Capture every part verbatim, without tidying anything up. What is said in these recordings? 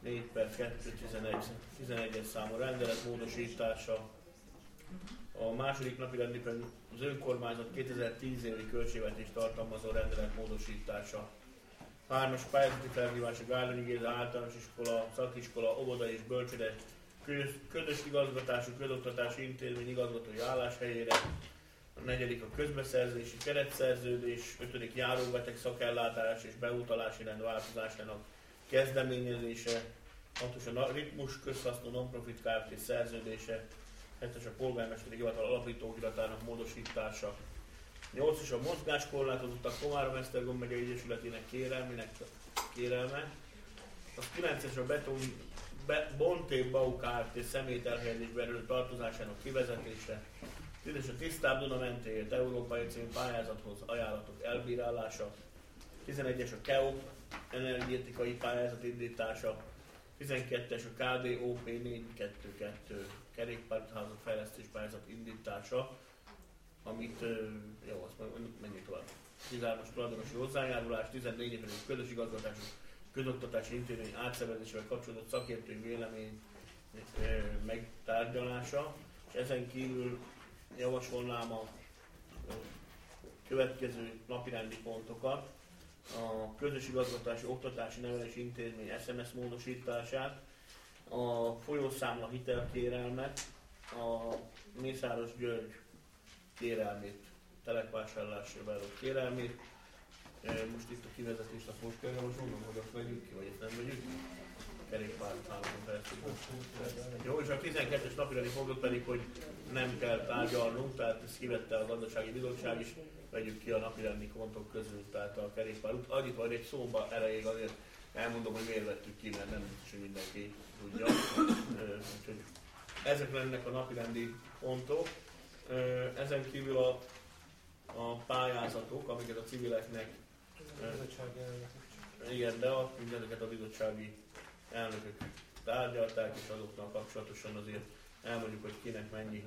négy per kétezer-tizenegy számú rendelet módosítása. A második napi rendben az önkormányzat kétezer-tíz évi költségvetést tartalmazó rendelet módosítása. Hármas pályázati felhívás a Gárdonyi Géza általános iskola, szakiskola, óvoda és bölcsőde közös igazgatású közoktatási intézmény igazgatói álláshelyére. A negyedik a közbeszerzési keretszerződés, ötödik járóbeteg szakellátás és beutalási rend változásának kezdeményezése, hatos a Ritmus közhasznú non-profit Kft. Szerződése, hetes a polgármesteri hivatal alapítóiratának módosítása, nyolcas a mozgáskorlátozottak Komárom-Esztergom megyei egyesületének kérelmének kérelme, az kilences a Beton Be, Bonté Bau Kft. Személytelhelyezésbe erő tartozásának kivezetése, tízes a Tisztább Duna mentéért európai című pályázathoz ajánlatok elbírálása, tizenegyes a KEOP energetikai pályázat indítása, tizenkettes a ká dé ó pé négyszázkettőkettő kerékpárházat fejlesztés pályázat indítása, amit, jó, azt menjünk tovább. tizenhármas tulajdonosi hozzájárulás, tizennégyes pedig közös igazgatású közoktatási intézmény átszervezésével kapcsolódott szakértői vélemény megtárgyalása, és ezen kívül javasolnám a következő napirendi pontokat: a közös igazgatási oktatási nevelési intézmény es em es módosítását, a folyószámla hitelkérelmet, a Mészáros György kérelmét, telekvásárlásra vállalott kérelmét. Most itt a kivezetést azt most kell javasolnom, hogy azt vegyük ki, vagy ezt nem vegyük ki? Kerékpárházon felszívni. Jó, és a tizenkettes napirendi pontot pedig, hogy nem kell tárgyalnunk, tehát ezt kivette a gazdasági bizottság is, vegyük ki a napirendi pontok közül, tehát a kerékpárút. Annyit majd egy szóba erejéig azért elmondom, hogy miért vettük ki, mert nem biztos, hogy mindenki tudja. Úgyhogy ezek lennek a napirendi pontok. Ezen kívül a, a pályázatok, amiket a civileknek... Igen, de a, mindezeket a bizottsági elnökök tárgyalták, és azoknak kapcsolatosan azért elmondjuk, hogy kinek mennyi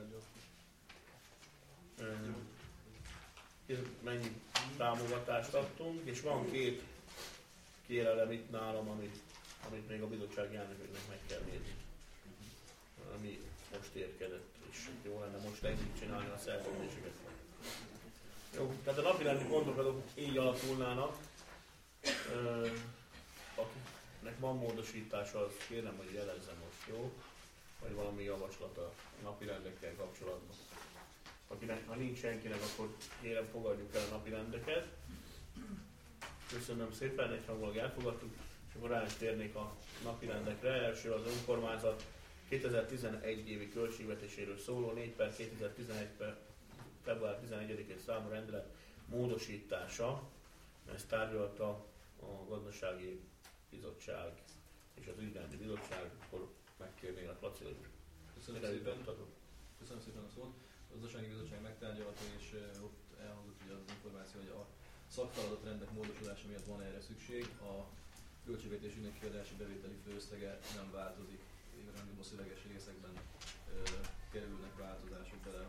mennyi támogatást adtunk, és van két kérelem itt nálam, amit, amit még a bizottsági elnököknek meg kell nézni, ami most érkezett, és jó lenne most együtt csinálni a szerződéseket. Jó, tehát a napirendi pontok azok így alakulnának. Ö, akinek van módosítása, az kérem, hogy jelezze most, jó? Vagy valami javaslat a napirendekkel kapcsolatban. Akinek, ha nincs senkinek, akkor kérem, fogadjuk el a napirendeket. Köszönöm szépen, egyhangulag elfogadtuk, és akkor rá is térnék a napirendekre. Első az önkormányzat kétezer-tizenegy évi költségvetéséről szóló négy per kétezer-tizenegy per február tizenegyedikén számú rendelet módosítása. Ezt tárgyalta a gazdasági bizottság és az ügyrendi bizottság, akkor megkérnélek Laci, hogy Köszönöm szépen. Köszönöm szépen a szót. A gazdasági bizottság megtárgyalta, és ott elhangzott ugye az információ, hogy a szakfeladatrendek módosulása miatt van erre szükség. A költségvetés ügynökkiadási bevételi főösszege nem változik, igazán a szöveges részekben ö, kerülnek változások bele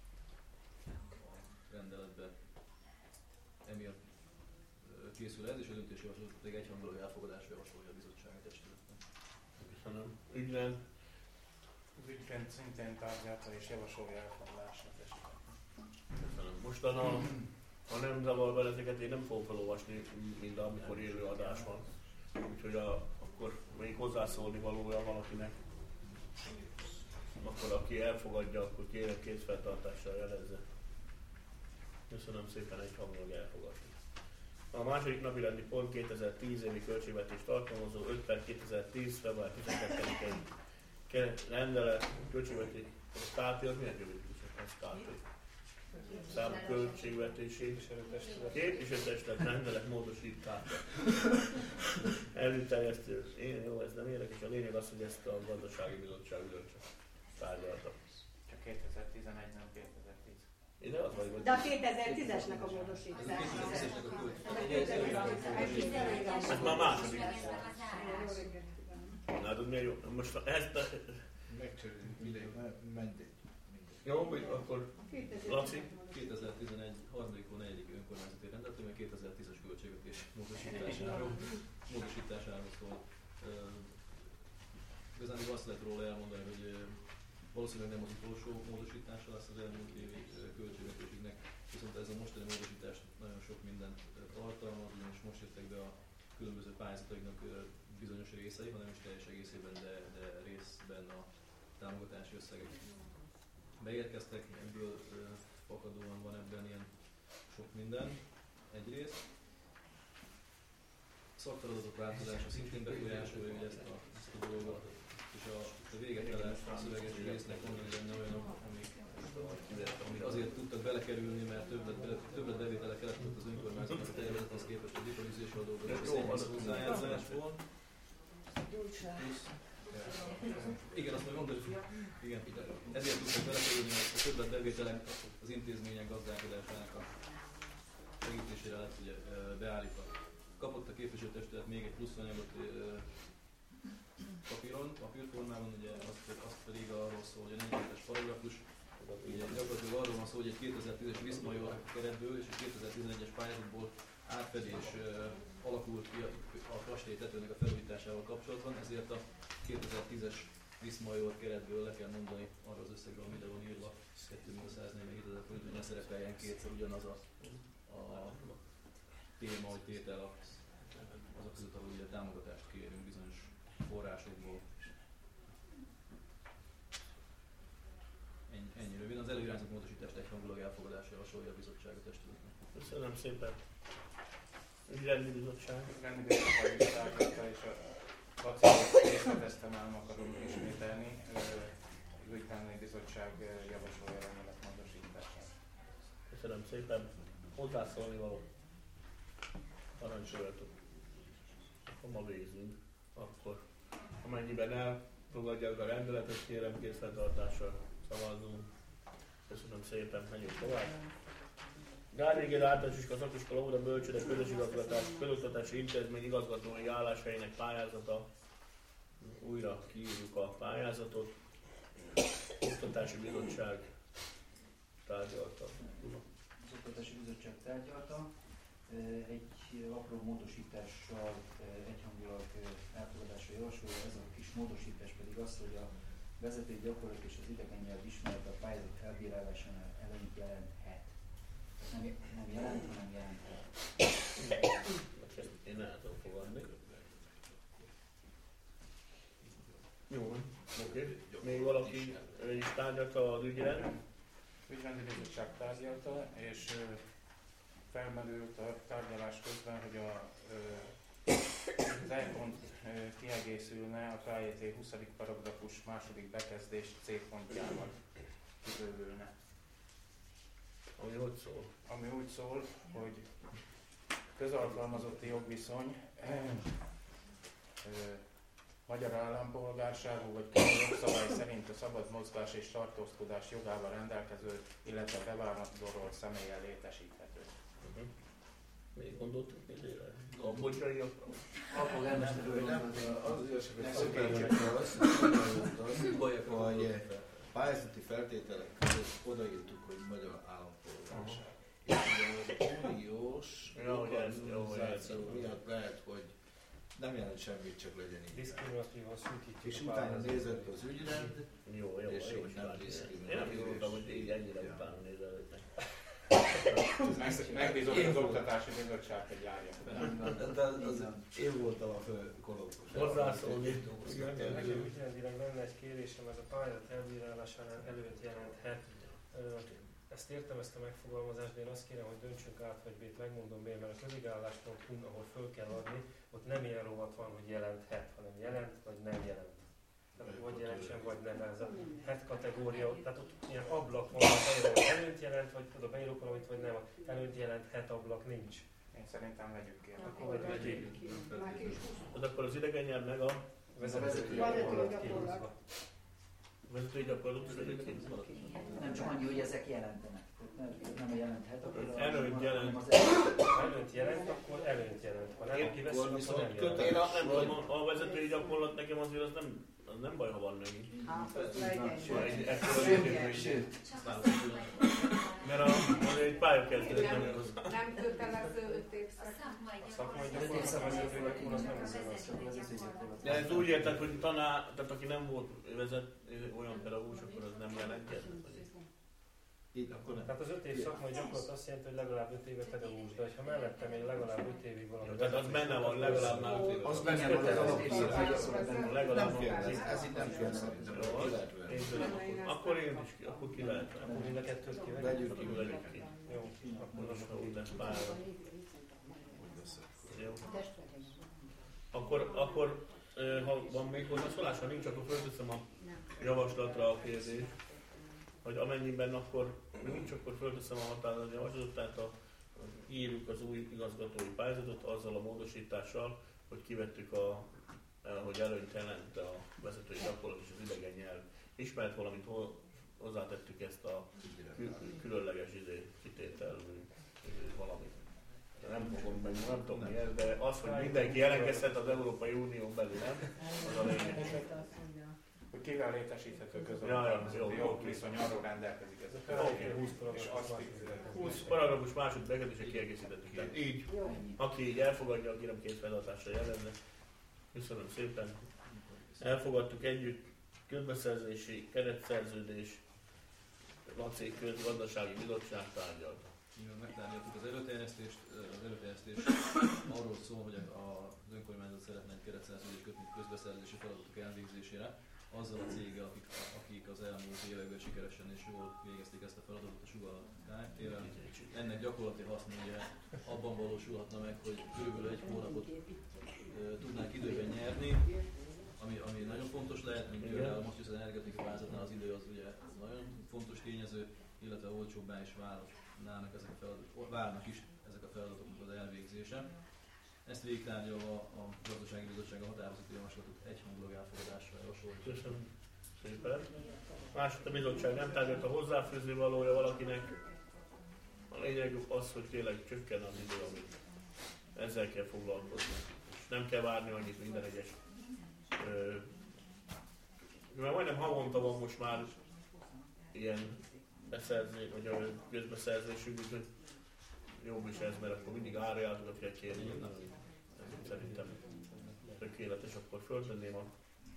a rendeletbe. Emiatt ö, készül ez, és a döntési javaslatot pedig egyhangulag elfogadásra javasolja a bizottság testületben. Köszönöm. Ügyrend. Az ügyrend szintén tárgyalta és javasolja elfogadásra a testületben. Köszönöm. Mostan, a, ha nem zavar benneteket, én nem fogom felolvasni, mint amikor élő adás van. Úgyhogy a, akkor még hozzászólni valója valakinek. Akkor aki elfogadja, akkor kérem kézfeltartással jelezze. Köszönöm szépen, egy hangulag elfogadni. A második napirendi pont kétezer-tíz évi költségvetést tartalmazó öt per kétezer-tíz február tizenkettedikei rendelet költségvetés ká té, az milyen költségvetés? Ez ká té. Számú költségvetési képviselőtestület rendelet módosítása. Előterjesztő. Én jó, ez nem érdekes, a lényeg az, hogy ezt a gazdasági bizottság csak tárgyalta. Csak kétezer-tizenegy, nem kétezer-tíz. Ide az vagy, De a kétezer-tízesnek a módosítása. Ez már második. Látod, milyen jó? Most ezt a... Megcserélünk mindegy, mindegy. Jó, akkor Laci? kétezer-tizenegy harmadik hó negyedik önkormányzati rendelet, ami a kétezer-tízes költségvetés módosításáról, módosításáról szól. nagyjából azt lehet róla elmondani, hogy valószínűleg nem az utolsó módosítása lesz az elmúlt évi költségvetésünknek, viszont ez a mostani módosítás nagyon sok mindent tartalmaz, ugyanis most jöttek be a különböző pályázataiknak bizonyos részei, hanem is teljes egészében, de, de részben a támogatási összegek beérkeztek, ebből fakadóan van ebben ilyen sok minden egyrészt. Szakfeladatok változása szintén befolyásolja ezt a, ezt a dolgot, és a, a végetlen szöveges résznek van benne olyanok, amik, amik azért tudtak belekerülni, mert többlet, többlet bevétele keletkezett az önkormányzatnak a tervezethez képest a diplomizási adókat és a szennyvíz hozzájárulásból. Igen, azt majd mondod, igen, ezért tudtak belekerülni, mert a többlet bevételek az intézmények gazdálkodásának a segítésére lett ugye beállítva. Kapott a képviselőtestület még egy plusz anyagot papíron, papírformában, ugye azt, azt pedig arról szól, hogy a negyvenkettes paragrafus, ugye gyakorlatilag arról van szó, hogy egy kétezer-tízes Viszmajor keretből és egy kétezer-tizenegyes pályázatból átfedés uh, alakult ki a, a kastélytetőnek a felújításával kapcsolatban, ezért a kétezer-tízes Viszmajor keretből le kell mondani arra az összegre, amire van írva kétmillió-száznegyvenhétezer forint, hogy ne szerepeljen kétszer ugyanaz a, a téma, hogy tétel azok között, ahol ugye támogatást kérünk bizonyos forrásokból. Ennyi, ennyi röviden. Az előirányzott módosítást egyhangulag elfogadásra javasolja a bizottság a testületnek. Köszönöm szépen. Ügyrendi bizottság. Ügyrendi bizottság is tárgyalta, és a Laci részleteztem, el akarom ismételni. Ügyrendi bizottság javasolja a rendelet módosítását. Köszönöm szépen. Hozzászólni való. Parancsoljatok. Akkor ma végzünk. Akkor amennyiben elfogadják a rendeletet, kérem készfeltartással szavazzunk. Köszönöm szépen, menjünk tovább. Gárvégér általános iskola, szakiskola, óra, bölcsőde, közoktatási intézmény igazgatói álláshelyének pályázata. Újra kiírjuk a pályázatot. Oktatási bizottság tárgyalta. Az Oktatási Bizottság tárgyalta. Egy apró módosítással egyhangulag elfogadásra javasolja, ez a kis módosítás pedig az, hogy a vezetői gyakorlat és az idegen nyelv ismerete a pályázat elbírálásánál előnyt jelenthet. Nem, nem jelent, hanem jelenthet. Én el tudom fogadni. Jó, oké. Okay. Még valaki is tárgyalta az ügyre? Ügyrendi bizottság tárgyalta, és felmerült a tárgyalás közben, hogy a, az E-pont kiegészülne a K J T huszadik paragrafus második bekezdés C pontjával kibővülne. Ami hogy szól? Ami úgy szól, hogy közalkalmazotti jogviszony ö, ö, magyar állampolgárságú vagy jogszabály szerint a szabad mozgás és tartózkodás jogával rendelkező, illetve bevándorolt személlyel létesíthető. Uh-huh. Még gondoltuk idére? Kambodzsaiakra? Akkor elmesztről Nem, azért szökélcsek az, hogy pályázati feltételek között odaírtuk, hogy magyar állampolgárság. És ugye az uniós organizáció miatt lehet, hogy nem jelent semmit, csak legyen így. Diszkriminatívan szűkítjük. És utána nézett az ügyrend, jó, jó, és jó, hogy nem diszkriminatív. Én nem gondoltam, hogy így ennyire utána nézelődnek. Megbízott az Oktatási Bizottság, hogy járja. De az én voltam a fő kolókus. Hozzászólni. Nekem ügyrendileg lenne egy kérésem, ez a pályázat elbírálásánál előtt jelenthet. Ezt értem, ezt a megfogalmazást, de én azt kérem, hogy döntsünk át, vagy B-t megmondom B, mert a közigállás pont hu, ahol föl kell adni, ott nem ilyen rovat van, hogy jelenthet, hanem jelent, vagy nem jelent. Tehát vagy jelentsen, vagy nem. Ez a het kategória, tehát ott ilyen ablak van, hogy előtt jelent, vagy oda beírok valamit, vagy nem. Előtt jelent, het ablak nincs. Én szerintem vegyük ki. Akkor vegyük ki. Az akkor az idegen nyelv meg a Vezetői gyakorlat kihúzva. vezetői gyakorlat is vegyük ki. Nem csak annyi, hogy ezek jelentenek. Nem jelenthet, akkor Előnyt jelent. Előtt jelent, akkor előnyt jelent. Ha nem kiveszünk, akkor nem jelent. Én a, nem tudom, a vezetői gyakorlat nekem azért az nem az nem baj, ha van neki. Hát, az legyen. Egy- ekkora létépítmény. Mert a, az egy pályakezdő, nem igaz. Nem kötelező öt év A szakmai gyakorlat a vezetőnek úr az nem az az, csak az az ügyet. De ez úgy érted, hogy tanár, tehát aki nem volt vezet, olyan pedagógus, akkor az nem jelentket. Így, akkor nem. Tehát az öt év szakmai gyakorlat azt jelenti, hogy legalább öt éve pedagógus, de ha mellette még legalább öt évig valami. Jó, tehát az benne van, legalább már öt év. Az benne van az alapszakmai. Legalább Nem kell, van. ez, ez itt nem kell szerintem. Jó, Ki lehet venni. én tudom, akkor, akkor én is ki, akkor ki lehet. Akkor mind a kettőt kivegyük. Vegyük ki, Akkor vegyük ki. Jó, akkor Most, most ha úgy lesz pályára. Jó. Testvérem. Akkor, akkor ö, ha van még hozzászólás, ha nincs, akkor fölteszem a javaslatra a kérdést, hogy amennyiben akkor nincs, akkor fölteszem a határozat javaslatot, tehát a, írjuk az új igazgatói pályázatot azzal a módosítással, hogy kivettük a, hogy előnyt jelent a vezetői gyakorlat és az idegen nyelv ismert, valamint hol, hozzátettük ezt a kül- különleges izé, kitételű valamit. Nem fogom meg, nem tudom mi ez, de az, hogy mindenki jelentkezhet az Európai Unión belül, nem? Az a lényeg. Hogy kivel létesíthető Ja, ja, jó, közös jó. jogviszony, arról rendelkezik ez a Oké. törvény, húsz és azt húsz paragrafus második bekezdése kiegészítettük. Tehát így, aki így elfogadja, aki nem kész feladatásra jelenne. Köszönöm szépen. Elfogadtuk együtt közbeszerzési keretszerződés, Laci Közgazdasági Bizottság tárgyalt. Mivel megtárgyaltuk az előterjesztést, az előterjesztés arról szól, hogy az önkormányzat szeretne egy keretszerződést kötni közbeszerzési feladatok elvégzésére, azzal a céggel, akik, akik az elmúlt években sikeresen és jól végezték ezt a feladatot a Sugar Kft-vel. Ennek gyakorlati haszna ugye abban valósulhatna meg, hogy körülbelül egy hónapot e, tudnánk időben nyerni, ami, ami nagyon fontos lehet, mint például most is az energetikai pályázatnál az idő az ugye nagyon fontos tényező, illetve olcsóbbá is válnak ezek a feladatok, válnak is ezek a feladatoknak az elvégzése. Ezt végigtárgyalva a Gazdasági Bizottság a határozati javaslatot egyhangulag elfogadásra javasolja. Köszönöm szépen. Másod a bizottság nem tárgyalt a hozzáfűzni valója valakinek. A lényeg az, hogy tényleg csökken az idő, amit ezzel kell foglalkozni. És nem kell várni annyit minden egyes. Ö, mert majdnem havonta van most már ilyen beszerzés, vagy a közbeszerzésünk, úgyhogy jobb is ez, mert akkor mindig árajánlatokat kell kérni. Szerintem tökéletes, akkor föltenném a...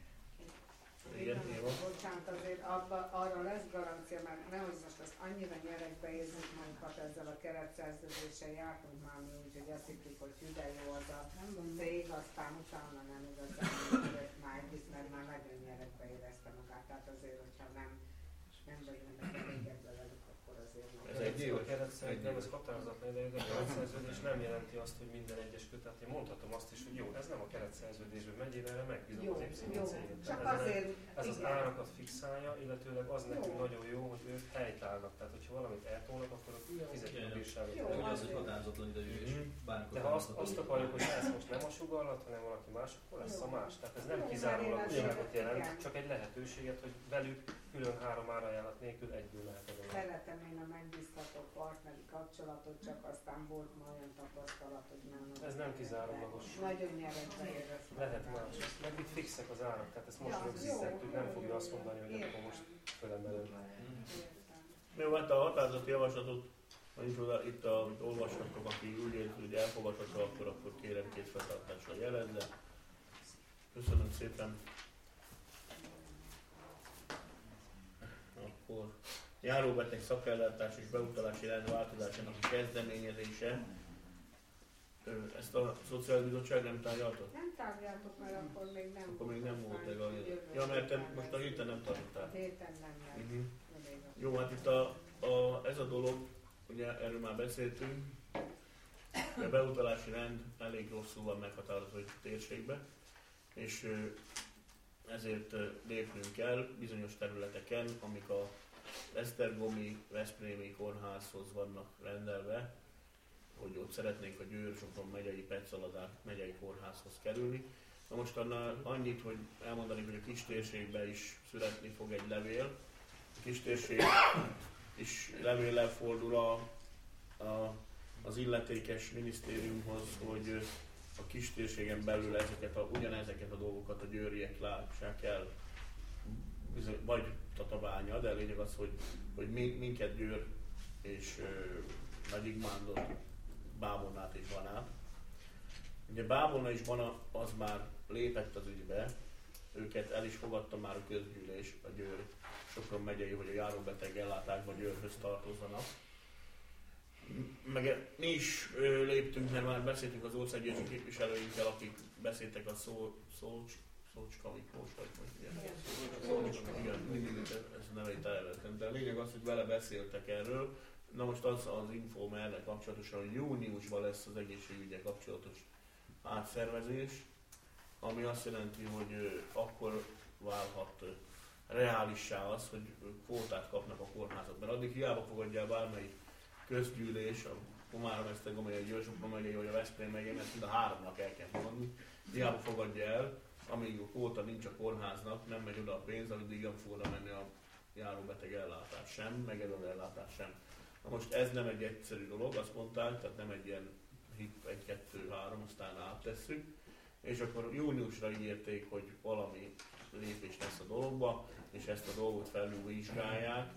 Igen, Éva? Bocsánat, azért abba, arra lesz garancia, mert nehogy most azt annyira nyerekbe érzünk magunkat ezzel a keretszerződéssel, jártunk már mi úgy, hogy azt hittük, hogy hüde jó az a cég, aztán utána nem igazán jött már együtt, mert már nagyon nyerekbe érezte magát, tehát azért, hogyha nem, nem vagyunk elégedve velük, akkor azért nem. Ez egy éves? A keretszerződés, nem, ez határozatlan idejű, de a keretszerződés nem jelenti azt, hogy minden egyes kötet. Én mondhatom azt is, hogy jó, ez nem a keretszerződésben megy, én erre megbízom Jó, az Y jó, céget. csak Ez a- azért, Ez az igen. árakat fixálja, illetőleg az nekünk Jó. nagyon jó, hogy ők helytállnak. Tehát, hogyha valamit eltolnak, akkor fizetjük a bírságot. Jó. Ugye az, hogy határozatlan idejű és bármikor De ha azt, változtatható. azt akarjuk, hogy ez most nem a sugallat, hanem valaki más, akkor lesz a más. Tehát ez nem Jó, kizárólagosságot igen. jelent, csak egy lehetőséget, hogy velük külön három árajánlat nélkül egyből lehet a dolog. Szeretem én a megbízható partneri kapcsolatot, csak aztán volt ma olyan tapasztalat, hogy nem. Ez nem kizárólagos. Nagyon nyerekbe éreztem. Lehet más. Meg itt fixek az árak, tehát ezt most Ja, rögzítettük, jó, nem jó, fogja jó. azt mondani, hogy akkor Értem. most fölemelő. Jó, hát a határozati javaslatot, vagyis oda, itt a, amit olvashatok, aki úgy érzi, hogy elfogadható, akkor, akkor kérem készfeltartásra jelezze. Köszönöm szépen. Akkor járóbeteg szakellátás és beutalási rend változásának a kezdeményezése. Ö, Ezt a Szociális Bizottság nem tárgyalta? Nem tárgyaltok, mert akkor még nem Akkor még nem volt meg a... Jövő Ja, mert te héten most a lesz. héten nem tartottál. Héten nem lesz. Uh-huh. Elég a- Jó, hát itt a, a, ez a dolog, ugye erről már beszéltünk, a beutalási rend elég rosszul van meghatározva a térségbe, és ö, ezért ö, lépnünk kell bizonyos területeken, amik a Esztergomi, Veszprémi kórházhoz vannak rendelve, hogy ott szeretnénk a Győr-Sopron megyei Petszalazár megyei kórházhoz kerülni. Na most annál annyit, hogy elmondani, hogy a kistérségben is születni fog egy levél. A kistérség is levéllel fordul a, a, az illetékes minisztériumhoz, hogy a kis térségen belül ezeket a, ugyanezeket a dolgokat a győriek lássák el, bizony, vagy Tatabánya, de a lényeg az, hogy, hogy minket Győr és ö, Nagy Igmándot, Bábolnát és Banát. Ugye Bábolna és Bana az már lépett az ügybe, őket el is fogadta már a közgyűlés, a Győr Sopron megyei, hogy a járóbeteg ellátásban Győrhöz tartozzanak. Meg mi is ö, léptünk, mert már beszéltünk az országgyűlési képviselőinkkel, akik beszéltek a szó, Szolcs, Szolcska Miklós, vagy ilyen. Szolcska, igen, ez neveit elvettem, de a lényeg az, hogy vele beszéltek erről. Na most az az infóm erre kapcsolatosan, hogy júniusban lesz az egészségügyel kapcsolatos átszervezés, ami azt jelenti, hogy ö, akkor válhat ö, reálissá az, hogy kvótát kapnak a kórházat, mert addig hiába fogadja el bármelyik közgyűlés, a Komárom, Esztergom megyei, a Győr-Sopron megyei, vagy a Veszprém megyei, mert mind a háromnak el kell fogadni, hiába fogadja el, amíg a kvóta nincs a kórháznak, nem megy oda a pénz, addig nem fog oda menni a járóbeteg ellátás sem, meg előre ellátás sem. Na most ez nem egy egyszerű dolog, azt mondták, tehát nem egy ilyen hip, egy, kettő, három, aztán áttesszük, és akkor júniusra ígérték, hogy valami lépés lesz a dologba, és ezt a dolgot felülvizsgálják.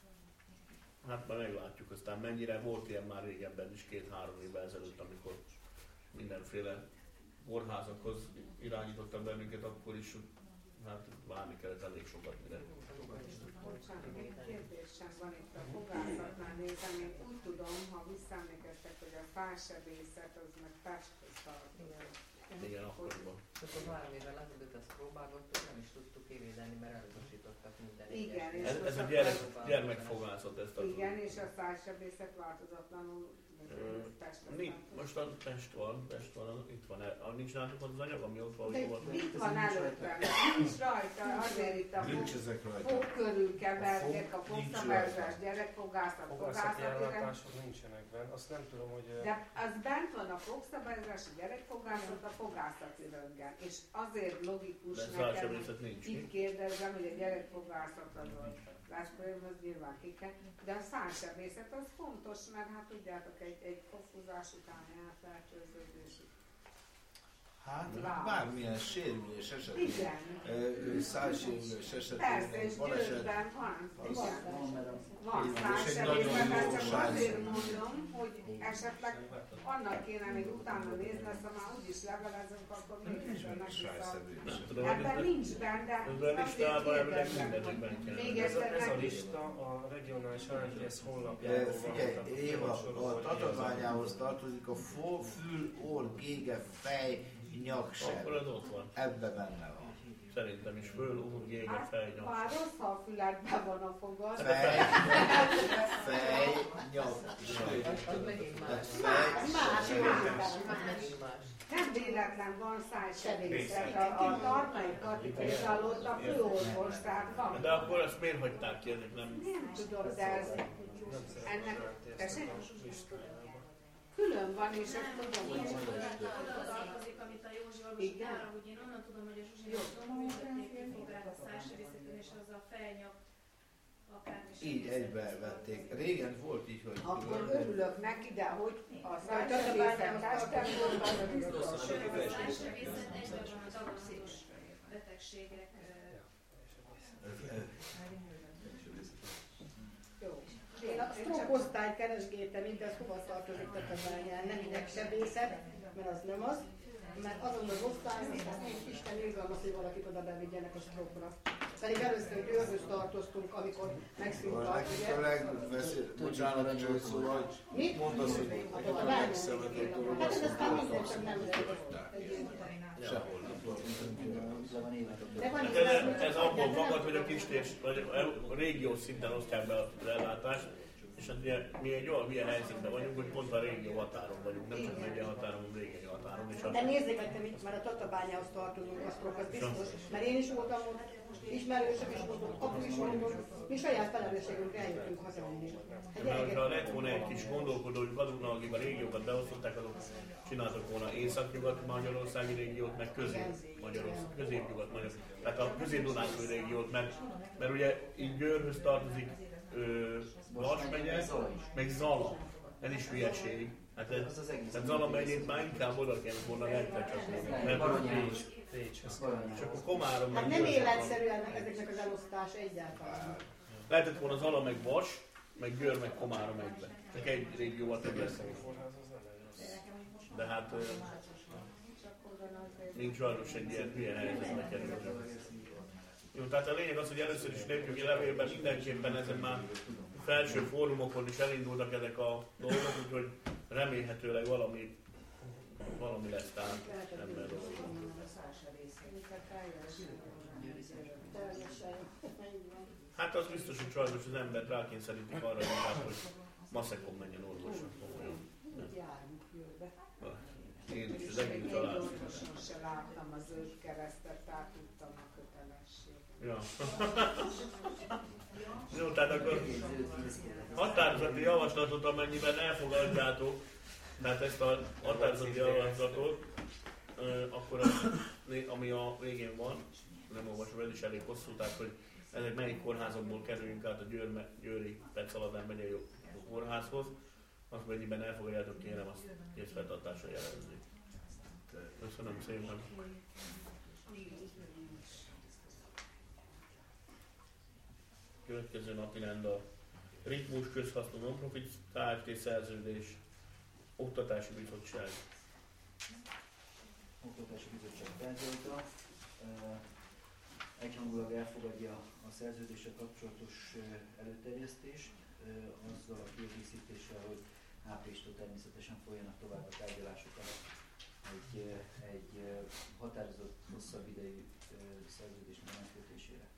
Hát már meglátjuk aztán mennyire, volt ilyen már régebben is, két-három évvel ezelőtt, amikor mindenféle kórházakhoz irányítottak bennünket, akkor is hát várni kellett elég sokat mire. Bocsánat, még kérdésem van itt a fogászatnál nézem, én úgy tudom, ha visszaemlékeztek, hogy a fásebészet az meg Pesthez tartozik. Igen, akkoriban. Akkor három évvel ezelőtt ezt próbálgattuk, nem is tudtuk kivédeni, mert elutasítottak minden Igen, egyes. Ez, ez a gyerek, gyermekfogászat, ezt tartjuk. Igen, és a fásebészet változatlanul Nincs, most a Pest van, Pest van, itt van, a, nincs nálatok az anyag, ami ott van, de hogy van. itt van előttem, nincs rajta, azért itt a Nincs ezek rajta. fog körül keverték a fogszabályozás, gyerekfogászat, Fogászati fogászat, ellátások nincsenek benne, azt nem tudom, hogy... de az bent van a fogszabályozás, a gyerekfogászat, a fogászati röntgen, és azért logikus De nekem, felsebészet nincs. itt kérdezem, hogy a gyerekfogászat az láspolymhoz nyilván ki kell, de a szálsebészet az fontos, mert hát tudjátok, egy, egy fogfúzás utáni elfertőződés. Hát bármilyen sérülés esetén, Igen. szájsérülés esetén, Persze, és baleset. Győrben van. Igen. Van Igen, és egy szálsebészet, nagyon jó csak sáj- azért mondom, hogy esetleg annak kéne még utána nézni, aztán már úgyis levelezünk, akkor még egyszer neki ebben nincs benne, de Ez a listában elvileg mindenekben kell. Még Ez a, egyszer ez a neki- lista a regionális államgyűlész De honlapján van. figyelj, tehát Éva, sorolva, a hogy mi az, ami- tatabányához tartozik a fó, fül, orr, gége, fej, nyakseb. Akkor az ott van. Ebbe benne van. Szerintem is föl, úr, gége, Hát, fej, nyak. már rossz, ha a füledben van a fogad. Fej, fej, nyakseb. Az megint más. Más, más, más. Az megint más. Nem véletlen van szájsebészet, a, a Tarnai Kati például ott a főorvos, tehát van. De akkor ezt miért hagyták ki, ezek nem... Nem tudom, de ez Nem ennek, szerepel tessék? a listájában. Külön van, és ezt tudom, Ilyen hogy oda tartozik, amit a Józsi olvasott Igen. arra, hogy én onnan tudom, hogy a Zsuzsi működték ki fogát a szájsebészetben, és az a fejnyak akármi. Így egybe vették. Régen volt így, hogy... akkor örülök neki, de hogy a szájsebészet testem volt, az a biztos. A szájsebészet egyben van a dagoszós betegségek. Jó. Én a stroke osztályt keresgéltem, mindez hova tartozik Tatabányán, nem idegsebészet, mert az nem az, mert azon az osztályon, az nincs Isten irgalmas, hogy valakit oda bevigyenek a stroke-ra. Pedig először Győrhöz tartoztunk, amikor megszűnt a Nekik a legbeszél... Bocsánat, csak szóval, Mit? mondasz, hogy A a Tatabányán. legszemet, akkor Hát ez aztán minden csak nem lehet. sehol nem volt. De van Hát is ez, ez abból fakad, hogy a kistérs, vagy a régió szinten osztják be az ellátást, és hát ugye, mi egy olyan milyen helyzetben vagyunk, hogy pont a régió határon vagyunk, nem csak megye határon, hanem régió határon. És De nézzék meg, te mit, mert a Tatabányához tartozunk, a stroke, az biztos. Mert én is voltam ott, ismerősök is voltunk, apu is voltunk, mi saját felelősségünkre eljöttünk haza mindig. Hát Mert hogyha gyerekek, lett volna egy kis gondolkodó, hogy azoknak, akik a régiókat beosztották, azok csináltak volna észak-nyugat Magyarországi régiót, meg közép-Magyarország, közép-nyugat Magyarország, tehát a közép-dunántúli régiót, mert, mert ugye így Győrhöz tartozik Vas megye, meg Zala. Ez is hülyeség. Hát ez, az az egész. tehát Zala megyét már inkább oda kellett volna nektek csak Nem, Baranyán. Pécs. és akkor Komárom Hát meg nem Győr. életszerűen ezeknek az elosztása egyáltalán. Lehetett volna Zala meg Vas, meg Győr meg Komárom egybe. Csak egy régióval több lesz. De hát ö, nincs sajnos egy ilyen hülye helyzetbe kerülünk. Jó, tehát a lényeg az, hogy először is népjogi levélben mindenképpen ezen már felső fórumokon is elindultak ezek a dolgok, úgyhogy remélhetőleg valami, valami lesz, tehát ember dolog. Hát az biztos, hogy sajnos az embert rákényszerítik arra, inkább, hogy maszekon menjen orvosra. Komolyan. Én is, az egész család. Orvoson se láttam a zöld keresztet, tehát tudtam a kötelességet. Ja. Jó, tehát akkor határozati javaslatot, amennyiben elfogadjátok, tehát ezt a határozati javaslatot, akkor az, ami a végén van, nem olvasom, ez is elég hosszú, tehát hogy ezek melyik kórházakból kerüljünk át a Győr, Győri Petszalazán megyei kórházhoz, azt mennyiben elfogadjátok, kérem azt készfeltartásra jelezni. Köszönöm szépen. Következő napi rend a Ritmus Közhasznú Nonprofit Kft. Szerződés, Oktatási Bizottság. Oktatási Bizottság tárgyalta. Egyhangulag elfogadja a szerződéssel kapcsolatos előterjesztést, azzal a kiegészítéssel, hogy áprilistól természetesen folyjanak tovább a tárgyalások egy, egy határozott hosszabb idejű szerződésnek megkötésére.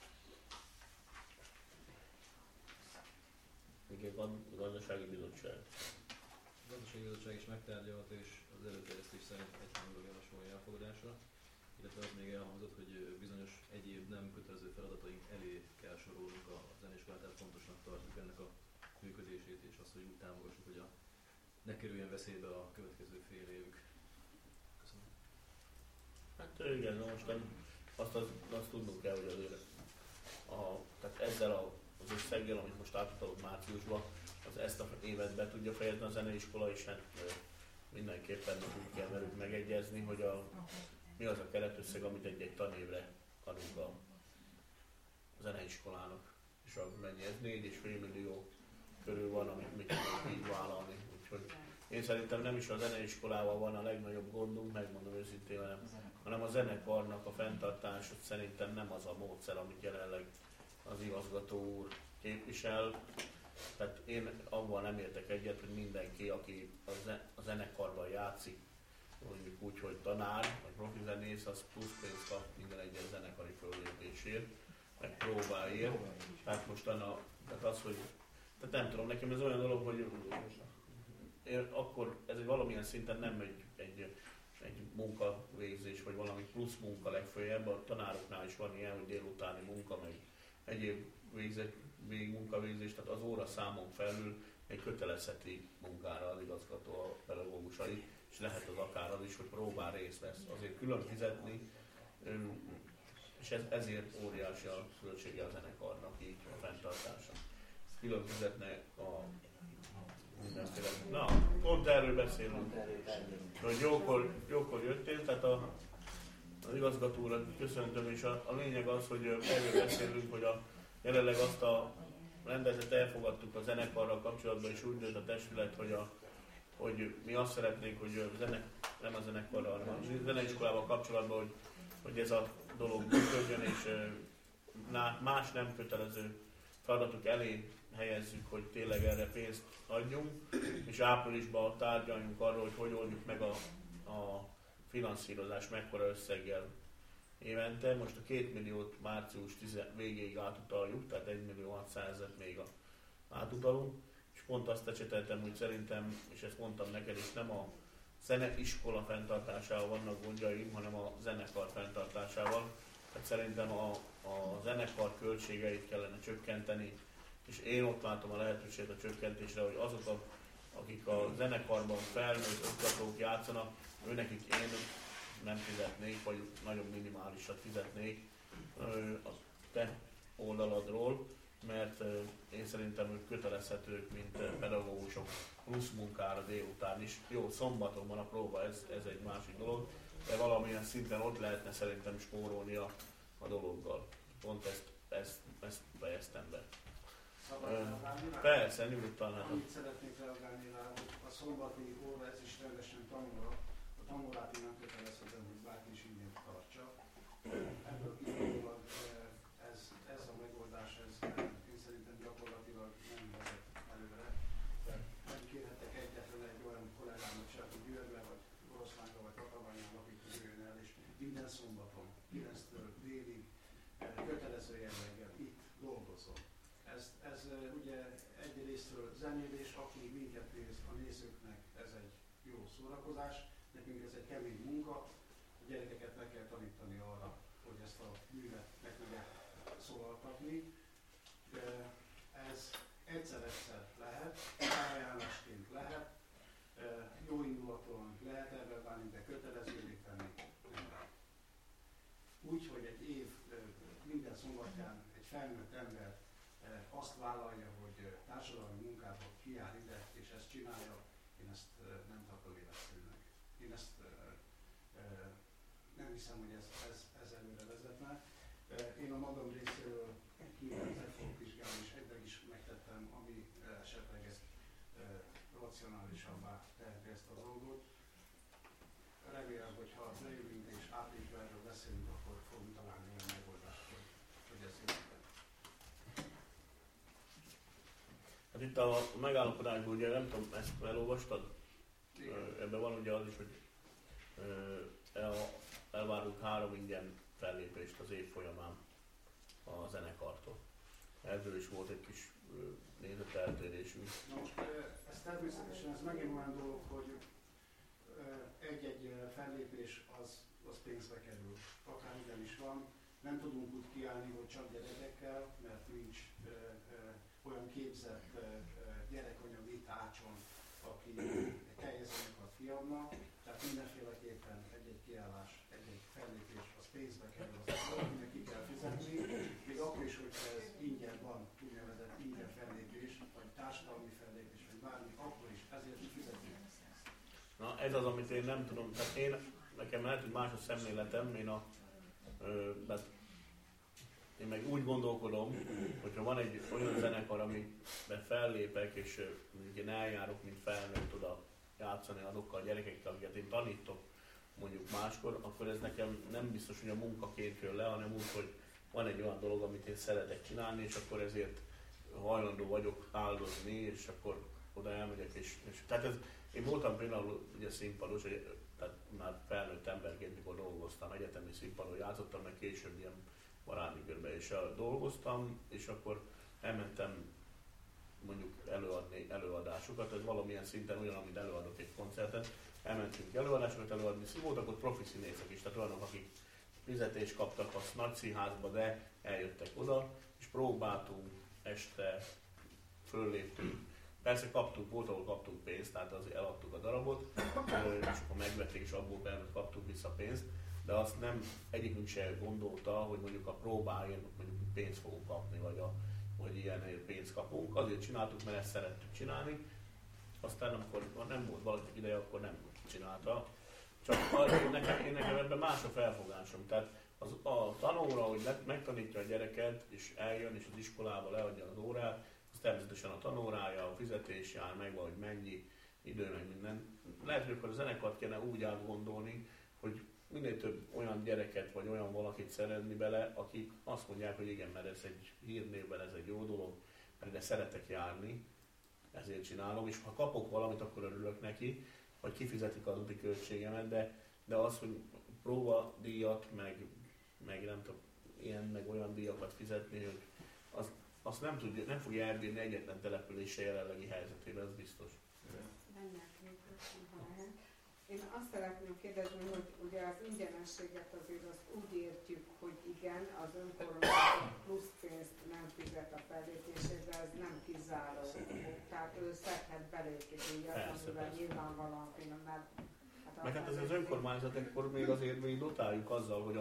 Igen, van gazdasági bizottság. A gazdasági bizottság is megtárgyalta, és az előterjesztés szerint egyhangulag javasolja elfogadásra, illetve az még elhangzott, hogy bizonyos egyéb nem kötelező feladataink elé kell sorolnunk a zeneiskolát, tehát fontosnak tartjuk ennek a működését, és azt, hogy úgy támogassuk, hogy a, ne kerüljön veszélybe a következő fél évük. Köszönöm. Hát igen, na most azt, azt, azt tudnunk kell, hogy azért a, tehát ezzel a, az összeggel, amit most átutalok márciusban, az ezt a évet be tudja fejezni a zeneiskola, és hát mindenképpen úgy kell velük megegyezni, hogy a, mi az a keretösszeg, amit egy-egy tanévre adunk a zeneiskolának. És a, mennyi ez? négy és fél millió körül van, amit mi tudunk így vállalni. Úgyhogy én szerintem nem is a zeneiskolával van a legnagyobb gondunk, megmondom őszintén, hanem, hanem a zenekarnak a fenntartása szerintem nem az a módszer, amit jelenleg az igazgató úr képvisel. Tehát én avval nem értek egyet, hogy mindenki, aki a zenekarban játszik, mondjuk úgy, hogy tanár, vagy profizenész, az plusz pénzt kap minden egyes zenekari föllépésért, meg próbáért. Tehát mostan tehát az, hogy tehát nem tudom, nekem ez olyan dolog, hogy én akkor ez egy valamilyen szinten nem egy, egy, egy munkavégzés, vagy valami plusz munka legfőjebb. A tanároknál is van ilyen, hogy délutáni munka, meg egyéb végzet, végmunkavégzés, tehát az óra számon felül egy kötelezheti munkára az igazgató a pedagógusai, és lehet az akár az is, hogy próbál részt vesz. Azért külön fizetni, és ez, ezért óriási a költsége a zenekarnak így a fenntartása. Külön fizetne a mindenféle. Na, pont erről beszélünk. Hogy jókor, jókor jöttél, tehát a, az igazgatóra köszöntöm, és a, a lényeg az, hogy erről beszélünk, hogy a, jelenleg azt a rendezetet elfogadtuk a zenekarral kapcsolatban, és úgy dönt a testület, hogy, a, hogy mi azt szeretnénk, hogy a zene, nem a zenekarral, hanem a zeneiskolával kapcsolatban, hogy, hogy ez a dolog működjön, és más nem kötelező feladatok elé helyezzük, hogy tényleg erre pénzt adjunk, és áprilisban tárgyaljunk arról, hogy hogy oldjuk meg a, a finanszírozás mekkora összeggel évente. Most a két milliót március végéig átutaljuk, tehát egy millió hatszázezret még a, átutalunk, és pont azt ecseteltem, hogy szerintem, és ezt mondtam neked is, nem a zeneiskola fenntartásával vannak gondjaim, hanem a zenekar fenntartásával. Tehát szerintem a, a zenekar költségeit kellene csökkenteni, és én ott látom a lehetőséget a csökkentésre, hogy azok, a, akik a zenekarban felnőtt oktatók játszanak, őnekik én nem fizetnék, vagy nagyon minimálisat fizetnék a te oldaladról, mert én én szerintem ők kötelezhetők, mint pedagógusok plusz munkára délután is. Jó, szombaton van a próba, ez, ez egy másik dolog, de valamilyen szinten ott lehetne szerintem spórolni a, a dologgal. Pont ezt, ezt, ezt fejeztem be. Persze, nyugodtan. Hát. Amit szeretnék reagálni rá, hogy a szombati óra ez is rendesen tanulva, a tanulát én nem kötelezhetem, hogy bárki is ingyen tartsa. Ebből kifolyólag ez, ez a megoldás, ez én szerintem gyakorlatilag nem vezet előre. Nem kérhetek egyetlen egy olyan kollégámat se, hogy Győrbe, vagy Oroszlányba, vagy Tatabányán lakik, hogy jöjjön el, és minden szombaton, kilenctől délig kötelező jelleggel itt dolgozom. Ez, ez ugye egyrésztről zenélés, aki minket néz, a nézőknek ez egy jó szórakozás, nekünk ez egy kemény munka, a gyerekeket meg kell tanítani arra, hogy ezt a művet meg tudják szólaltatni. Ez egyszer-egyszer lehet, ajánlásként lehet, jó indulaton lehet ebben válni, de kötelezővé tenni nem lehet. Úgy, hogy egy év minden szombatján egy felnőtt ember azt vállalja, hogy társadalmi munkába kiáll ide, és ezt csinálja, én ezt nem tartom életszerűnek. Én ezt nem hiszem, hogy ez, ez, ez előre vezetne. Én a magam részéről mindent fogok vizsgálni, és egyre is megtettem, ami esetleg ezt racionálisabbá teheti ezt a dolgot. Remélem, hogy ha lejövünk és áprilisban erről beszélünk, akkor fogunk találni olyan megoldást, hogy, hogy ez jó. Hát itt a megállapodásban, ugye nem tudom, ezt elolvastad? Igen. Ebben van ugye az is, hogy el, elvárunk három ingyen fellépést az év folyamán a zenekartól. Ebből is volt egy kis nézeteltérésünk. Na most ez természetesen, ez megint olyan dolog, hogy egy-egy fellépés az, az pénzbe kerül. Akár igen is van. Nem tudunk úgy kiállni, hogy csak gyerekekkel, mert nincs ö, ö, olyan képzett ö, gyerekanyagi tácson, aki egy teljes zenekart kiadna. Tehát mindenféleképpen egy-egy kiállás, egy-egy fellépés az pénzbe kerül, az valakinek ki kell fizetni. Még akkor is, hogyha ez ingyen van, úgynevezett ingyen fellépés, vagy társadalmi fellépés, vagy bármi, akkor is ezért mi fizetünk. Na ez az, amit én nem tudom. Tehát én, nekem lehet, hogy más a szemléletem, én a ö, én meg úgy gondolkodom, hogyha van egy olyan zenekar, amiben fellépek, és mondjuk én eljárok, mint felnőtt oda játszani azokkal a gyerekekkel, akiket én tanítok mondjuk máskor, akkor ez nekem nem biztos, hogy a munkaként jön le, hanem úgy, hogy van egy olyan dolog, amit én szeretek csinálni, és akkor ezért hajlandó vagyok áldozni, és akkor oda elmegyek. És, és tehát ez, én voltam például ugye színpados, tehát már felnőtt emberként, mikor dolgoztam, egyetemi színpadon játszottam, meg később ilyen baráti körben is dolgoztam, és akkor elmentem mondjuk előadni előadásokat, ez valamilyen szinten olyan, amit előadok egy koncerten, elmentünk előadásokat előadni, voltak ott profi színészek is, tehát olyanok, akik fizetést kaptak a nagy színházba, de eljöttek oda, és próbáltunk este, fölléptünk. Persze kaptunk, volt, ahol kaptunk pénzt, tehát azért eladtuk a darabot, és akkor megvették, és abból kaptuk vissza pénzt, de azt nem, egyikünk se gondolta, hogy mondjuk a próbáért mondjuk pénzt fogunk kapni, vagy, a, vagy ilyenért pénzt kapunk. Azért csináltuk, mert ezt szerettük csinálni, aztán amikor nem volt valaki ideje, akkor nem csinálta. Csak én nekem, én nekem ebben más a felfogásom. Tehát az, a tanóra, hogy megtanítja a gyereket, és eljön, és az iskolába leadja az órát, az természetesen a tanórája, a fizetés jár meg, vagy mennyi idő, meg minden. Lehet, hogy akkor a zenekart kellene úgy átgondolni, hogy minél több olyan gyereket, vagy olyan valakit szeretni bele, akik azt mondják, hogy igen, mert ez egy hírnévben, ez egy jó dolog, mert ide szeretek járni, ezért csinálom, és ha kapok valamit, akkor örülök neki, vagy kifizetik az úti költségemet, de, de az, hogy próbadíjat, meg, meg nem tudom, ilyen, meg olyan díjakat fizetni, hogy az, azt nem, tudja, nem fogja elbírni egyetlen települése jelenlegi helyzetében, ez biztos. Én azt szeretném kérdezni, hogy ugye az ingyenességet azért azt úgy értjük, hogy igen, az önkormányzat plusz pénzt nem fizet a fellépésére, de ez nem kizáró. Tehát ő szedhet belőle díjat, amivel nyilvánvalóan nem. Hát meg hát ez az önkormányzat, akkor még azért még dotáljuk azzal, hogy a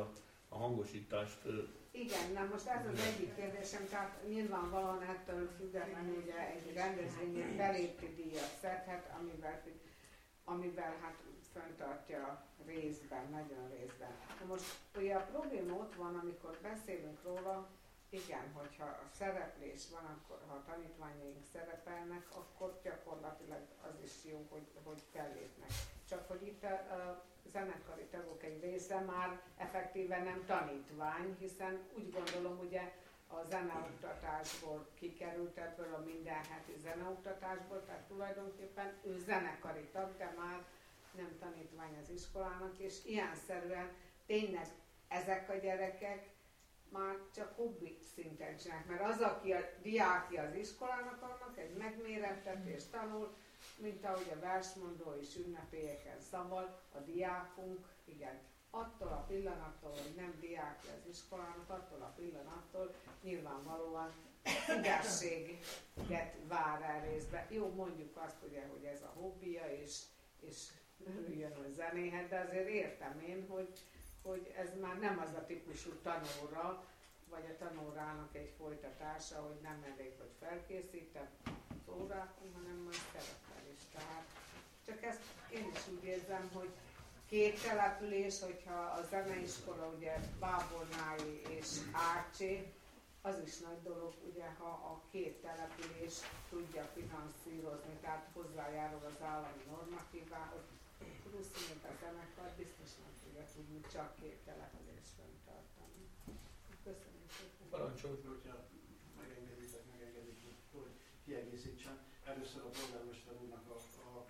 a hangosítást. Igen, na most ez az egyik kérdésem, tehát nyilvánvalóan ettől függetlenül ugye egy rendezvényen belépti díjat szedhet, amivel, amivel hát fenntartja részben, nagyon részben. Na most ugye a probléma ott van, amikor beszélünk róla, igen, hogyha a szereplés van, akkor ha a tanítványaink szerepelnek, akkor gyakorlatilag az is jó, hogy, hogy fellépnek. Csak hogy itt a, a zenekari tagok egy része már effektíven nem tanítvány, hiszen úgy gondolom ugye a zeneoktatásból kikerült ebből a minden heti zeneoktatásból, tehát tulajdonképpen ő zenekari tag, de már nem tanítvány az iskolának, és ilyenszerűen tényleg ezek a gyerekek már csak hobbi szinten csinálják, mert az, aki a diákja az iskolának, annak egy megmérettetést tanul, mint ahogy a versmondó és ünnepélyeken szaval, a diákunk, igen, attól a pillanattól, hogy nem diákja az iskolának, attól a pillanattól nyilvánvalóan ügyességet vár el részbe. Jó, mondjuk azt ugye, hogy ez a hobbija, és, és örüljön a zenéhez, de azért értem én, hogy hogy ez már nem az a típusú tanóra, vagy a tanórának egy folytatása, hogy nem elég, hogy felkészítem az órákon, hanem majd szerepel is. Tehát csak ezt én is úgy érzem, hogy két település, hogyha a zeneiskola ugye Bábornái és Ácsé, az is nagy dolog, ugye, ha a két település tudja finanszírozni, tehát hozzájárul az állami normatívához, plusz még a zenekar biztos nem tudja tudni csak két településben tartani. Köszönöm szépen. Parancsolj! Hogyha megengeditek, megengedik, hogy kiegészítsem. Először a polgármester úrnak a, a, a,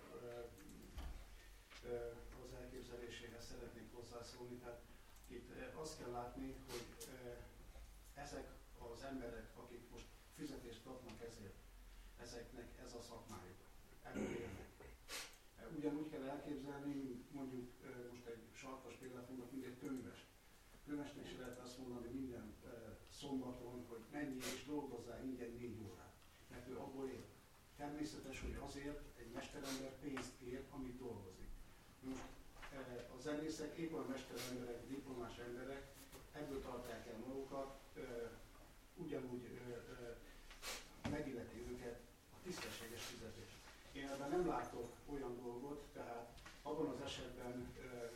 a, az elképzeléséhez szeretnék hozzászólni. Tehát itt azt kell látni, hogy ezek az emberek, akik most fizetést kapnak ezért, ezeknek ez a szakmájuk. Ebből élnek. Ugyanúgy kell elképzelni, mint mondjuk most egy sarkas példát mondok, mint egy könyves. Könyvesnek is lehet azt mondani minden szombaton, hogy menjél és dolgozzál ingyen négy órát, mert ő abból él. Természetes, hogy azért egy mesterember pénzt kér, amit dolgozik. Most a zenészek, épp olyan mesteremberek, diplomás emberek, ebből tartják el magukat, ugyanúgy megilleti őket a tisztességes fizetés. Én ebben nem látok olyan dolgot, tehát abban az esetben,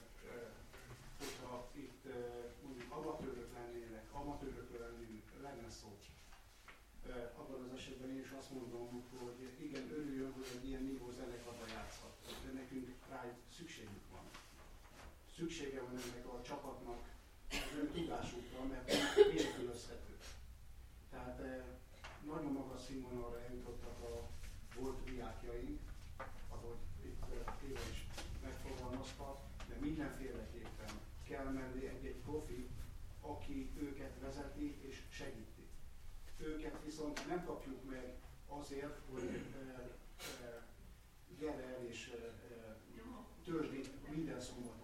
hogyha itt mondjuk amatőrök lennének, amatőrökről lenne szó, abban az esetben én is azt mondom, hogy igen, örüljön, hogy egy ilyen nívó zenekarra játszhat, de nekünk rá szükségük van. Szüksége van ennek a csapatnak az ő tudásukra, mert nélkülözhető. Tehát nagyon magas színvonalra eljutottak a volt diákjaink, ahogy itt Éva is megfogalmazta, de mindenféleképpen kell mellé egy-egy profi, aki őket vezeti és segíti. Őket viszont nem kapjuk meg azért, hogy e, e, gyere el és e, e, töltsd minden szombaton.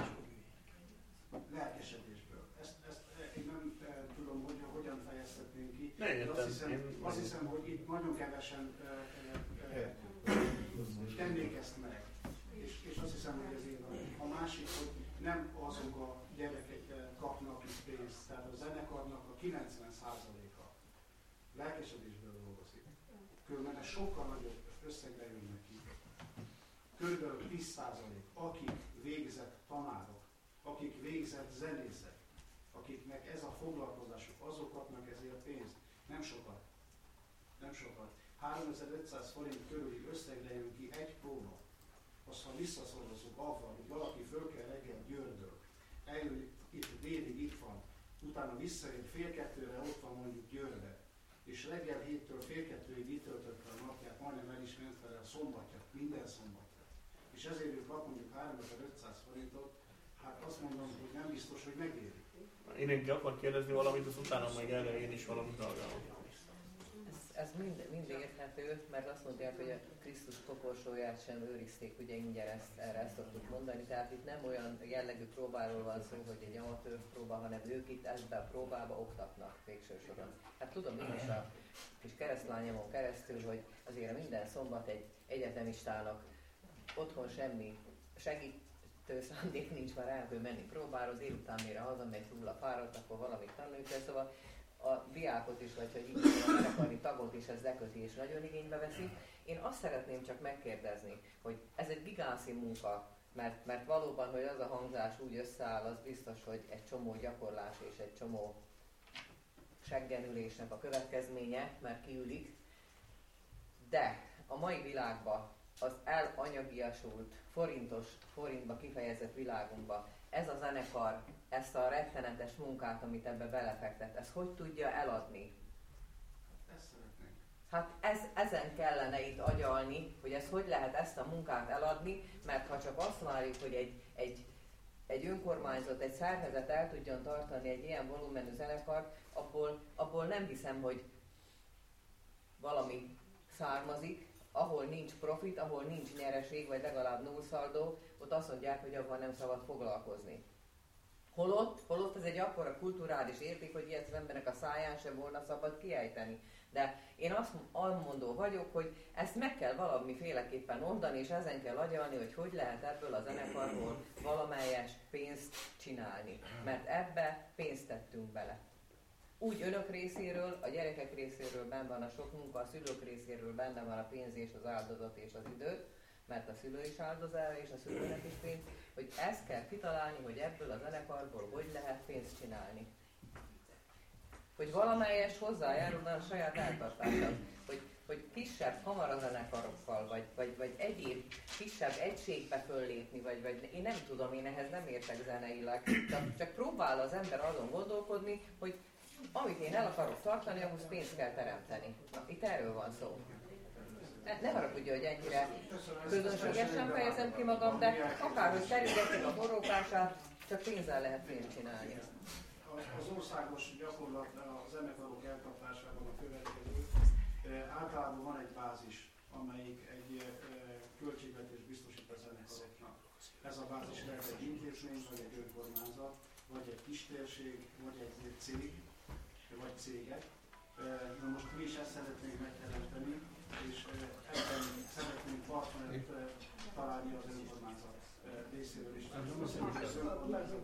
Lelkesedésből. Ezt, ezt én nem e, tudom, hogy hogyan fejezhetnénk ki. De azt hiszem, azt hiszem, hogy itt nagyon kevesen e, e, tennék ezt meg. És, és azt hiszem, hogy ez így van. A másik, hogy nem azok a gyerekek kapnak is pénzt, tehát a zenekarnak a kilencven százaléka lelkesedésből dolgozik. Különben ez sokkal nagyobb összegre jön neki. Körülbelül tíz százalék, akik végzett tanárok, akik végzett zenészek, akiknek ez a foglalkozásuk, azok kapnak ezért pénzt. Nem sokat. Nem sokat. háromezer-ötszáz forint körüli összegre jön ki egy próba. Azt, ha visszaszorozzuk avval, hogy valaki föl kell reggel Győrből, eljön itt délig, itt van, utána visszaér fél kettőre, ott van mondjuk Győrbe, és reggel héttől fél kettőig itt töltötte a napját, majdnem el is ment fel a szombatját, minden szombatját. És ezért ők kap mondjuk háromezer-ötszáz forintot, hát azt mondom, hogy nem biztos, hogy megéri. Én egy akar kérdezni valamit, az utána meg erre én is valamit reagálom. Ez, ez mind, mind érthető, mert azt mondják, hogy a Krisztus koporsóját sem őrizték, ugye ingyen ezt, erre ezt szoktuk mondani, tehát itt nem olyan jellegű próbáról van szó, hogy egy amatőr próba, hanem ők itt ebben a próbába oktatnak végső soron. Hát tudom én is a kis keresztlányomon keresztül, hogy azért minden szombat egy egyetemistának otthon semmi segít, szándék nincs, már elből menni próbálod, délután mire hazamegy hulla fáradt, akkor valamit tanulni kell, szóval a diákot is, vagy hogy így a zenekari tagot is ez leköti és nagyon igénybe veszi. Én azt szeretném csak megkérdezni, hogy ez egy gigászi munka, mert, mert valóban, hogy az a hangzás úgy összeáll, az biztos, hogy egy csomó gyakorlás és egy csomó seggenülésnek a következménye, mert kiülik. De a mai világban, az elanyagiasult, forintos, forintba kifejezett világunkban ez a zenekar, ezt a rettenetes munkát, amit ebbe belefektet, ez hogy tudja eladni? Ezt szeretnénk. Hát ez, ezen kellene itt agyalni, hogy ez hogy lehet ezt a munkát eladni, mert ha csak azt várjuk, hogy egy, egy, egy önkormányzat, egy szervezet el tudjon tartani egy ilyen volumenű zenekart, abból, abból nem hiszem, hogy valami származik, ahol nincs profit, ahol nincs nyereség, vagy legalább nullszaldó, ott azt mondják, hogy abban nem szabad foglalkozni. Holott, holott ez egy akkora kulturális érték, hogy ilyet az embernek a száján sem volna szabad kiejteni. De én azt mondó vagyok, hogy ezt meg kell valamiféleképpen oldani, és ezen kell agyalni, hogy hogy lehet ebből a zenekarból valamelyes pénzt csinálni. Mert ebbe pénzt tettünk bele. Úgy önök részéről, a gyerekek részéről benne van a sok munka, a szülők részéről benne van a pénz és az áldozat és az idő, mert a szülő is áldozál, és a szülőnek is pénz, hogy ezt kell kitalálni, hogy ebből a zenekarból hogy lehet pénzt csinálni. Hogy valamelyes hozzájárulna a saját eltartáshoz, hogy, hogy kisebb kamarazenekarokkal, vagy, vagy, vagy egyéb kisebb egységbe föllépni, vagy, vagy én nem tudom, én ehhez nem értek zeneileg, csak, csak próbál az ember azon gondolkodni, hogy amit én el akarok tartani, ahhoz pénzt kell teremteni. Itt erről van szó. Ne, ne haragudja, hogy ennyire közönségesen fejezem ki magam, de akárhogy terülgetik a forrókását, csak pénzzel lehet pénzt csinálni. Az országos gyakorlat a zenekarok eltartásában a következő. Általában van egy bázis, amelyik egy költségvetés biztosít a zenekaroknak. Ez a bázis lehet egy intézmény, vagy egy önkormányzat, vagy egy kistérség, vagy egy cég, vagy cégek. Na most mi is ezt szeretnénk megteremteni, és ebben szeretnénk partnert találni az önkormányzat részéről is. Tehát nem azt mondjuk, az önkormányzat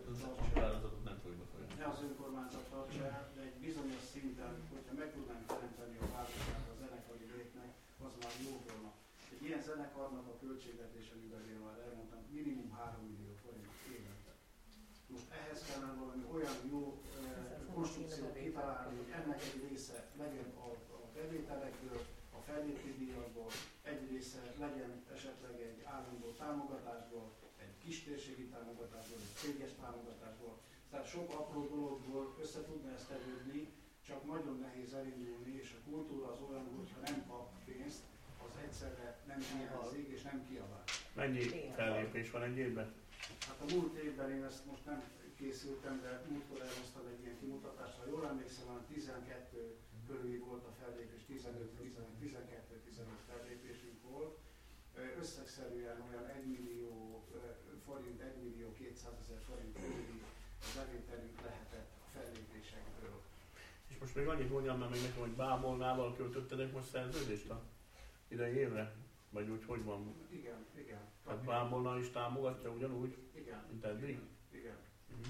tartsa, ne az önkormányzat tartsa el, de egy bizonyos szinten, hogyha meg tudnánk teremteni a bázisát a zenekari létnek, az már jó volna. Egy ilyen zenekarnak a költségvetése, mivel én már elmondtam, minimum három millió forint évente. Most ehhez kellene valami olyan jó konstrukciót kitalálni, hogy ennek egy része legyen a, a bevételekből, a fellépő díjakból, egy része legyen esetleg egy állandó támogatásból, egy kistérségi támogatásból, egy céges támogatásból. Tehát sok apró dologból össze tudna ezt tevődni, csak nagyon nehéz elindulni, és a kultúra az olyan, hogyha nem kap pénzt, az egyszerre nem hiányzik és nem kiabál. Mennyi fellépés van egy évben? Hát a múlt évben én ezt most nem készültem, de múltkor elhoztam egy ilyen kimutatást, ha jól emlékszem, van tizenkettő körüli volt a fellépés, tizenkettő-tizenöt fellépésünk volt. Összegszerűen olyan egy millió forint, egy millió kétszázezer forint körüli bevételünk lehetett a fellépésekből. És most még annyit mondjam már még nekem, hogy Bábolnával kötöttetek most szerződést a idei évre? Vagy úgy, hogy van? Igen, igen. Hát Bábolna is támogatja ugyanúgy, igen, mint eddig? Igen. igen. Uh-huh.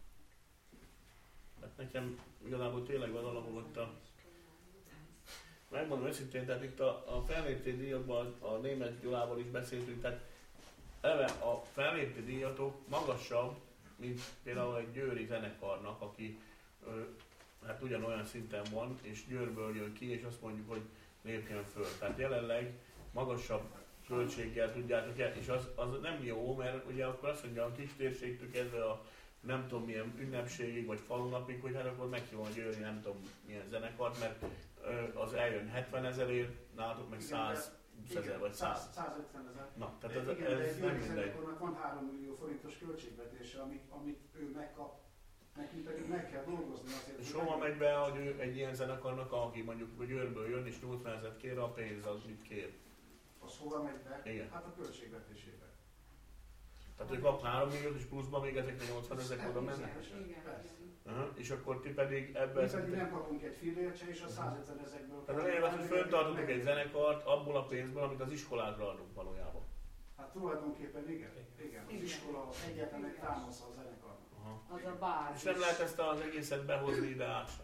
Hát nekem igazából tényleg van alapul ott a... Megmondom őszintén, tehát itt a, a fellépti díjakban a német Gyulával is beszéltünk, tehát eleve a fellépti díjatok magasabb, mint például egy győri zenekarnak, aki ö, hát ugyanolyan szinten van, és Győrből jön ki, és azt mondjuk, hogy lépjen föl. Tehát jelenleg magasabb költséggel tudjátok el, és az, az nem jó, mert ugye akkor azt mondja a kis térségtől kezdve a nem tudom milyen ünnepségig, vagy falunapig, hogy hát akkor meghívom a győri nem tudom milyen zenekart, mert ö, az eljön hetven ezerért, nálatok meg száz ezer vagy száz. százötven ezer. Na, tehát ez, igen, ez nem mindegy. Zenekarnak van három millió forintos költségvetése, amit, amit ő megkap. Nekünk pedig meg kell dolgozni azért. És hova megy be, hogy ő egy ilyen zenekarnak, aki mondjuk Győrből jön és nyolcvan ezret kér, a pénz az mit kér? Az hova megy be? Igen. Hát a költségvetésébe. Tehát ő kap három milliót, és pluszban még ezeknek nyolcvan ezek oda mennek? Aha, és akkor ti pedig ebben... Mi pedig nem kapunk egy fillért se, és a százötven ezekből... Tehát a lényeg az, hogy föntartotok egy zenekart abból a pénzből, amit az iskolákra adunk valójában. Hát tulajdonképpen igen. Igen. Az iskola egyetlen egy támasza a zenekarnak. Az a bázis. És nem lehet ezt az egészet behozni ide Ácsra.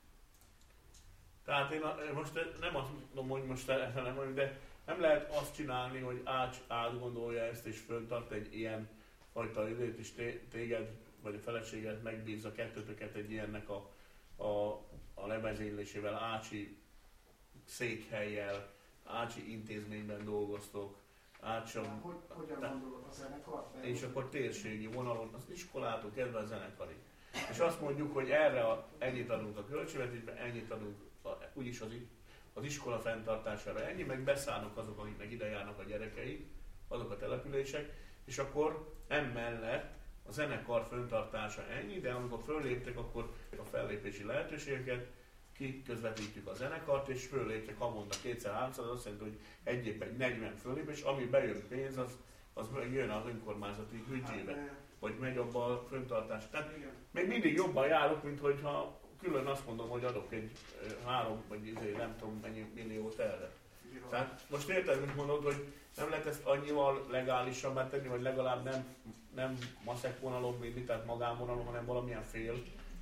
Tehát én a, most nem azt mondom, hogy most nem, de nem lehet azt csinálni, hogy Ács átgondolja ezt és föntart egy ilyen fajta időt, és téged vagy a feleséget megbízza kettőtöket egy ilyennek a, a, a levezénylésével, Ácsi székhellyel, Ácsi intézményben dolgoztok, Ácsom, hogy, hogyan gondolod a zenekar? És akkor térségi vonalon az iskolától kezdve a zenekarig. És azt mondjuk, hogy erre a, ennyit adunk a költségvetésbe, ennyit adunk a, úgyis az, az iskola fenntartására ennyi, meg beszállnak azok, akiknek ide járnak a gyerekeik, azok a települések, és akkor emellett a zenekar fenntartása ennyi, de amikor fölléptek, akkor a fellépési lehetőségeket kiközvetítjük a zenekart, és fölléptek havonta kétszer-háromszor, az azt jelenti, hogy egy évben egy negyven föllépés, ami bejön pénz, az, az jön az önkormányzati büdzsébe, vagy megy abba a fenntartás. Tehát még mindig jobban járok, mint hogyha külön azt mondom, hogy adok egy három, vagy izé, nem tudom mennyi milliót erre. Tehát most érted, mit mondod, hogy nem lehet ezt annyival legálisabbá tenni, vagy legalább nem, nem maszek vonalon vinni, tehát magánvonalon, hanem valamilyen fél,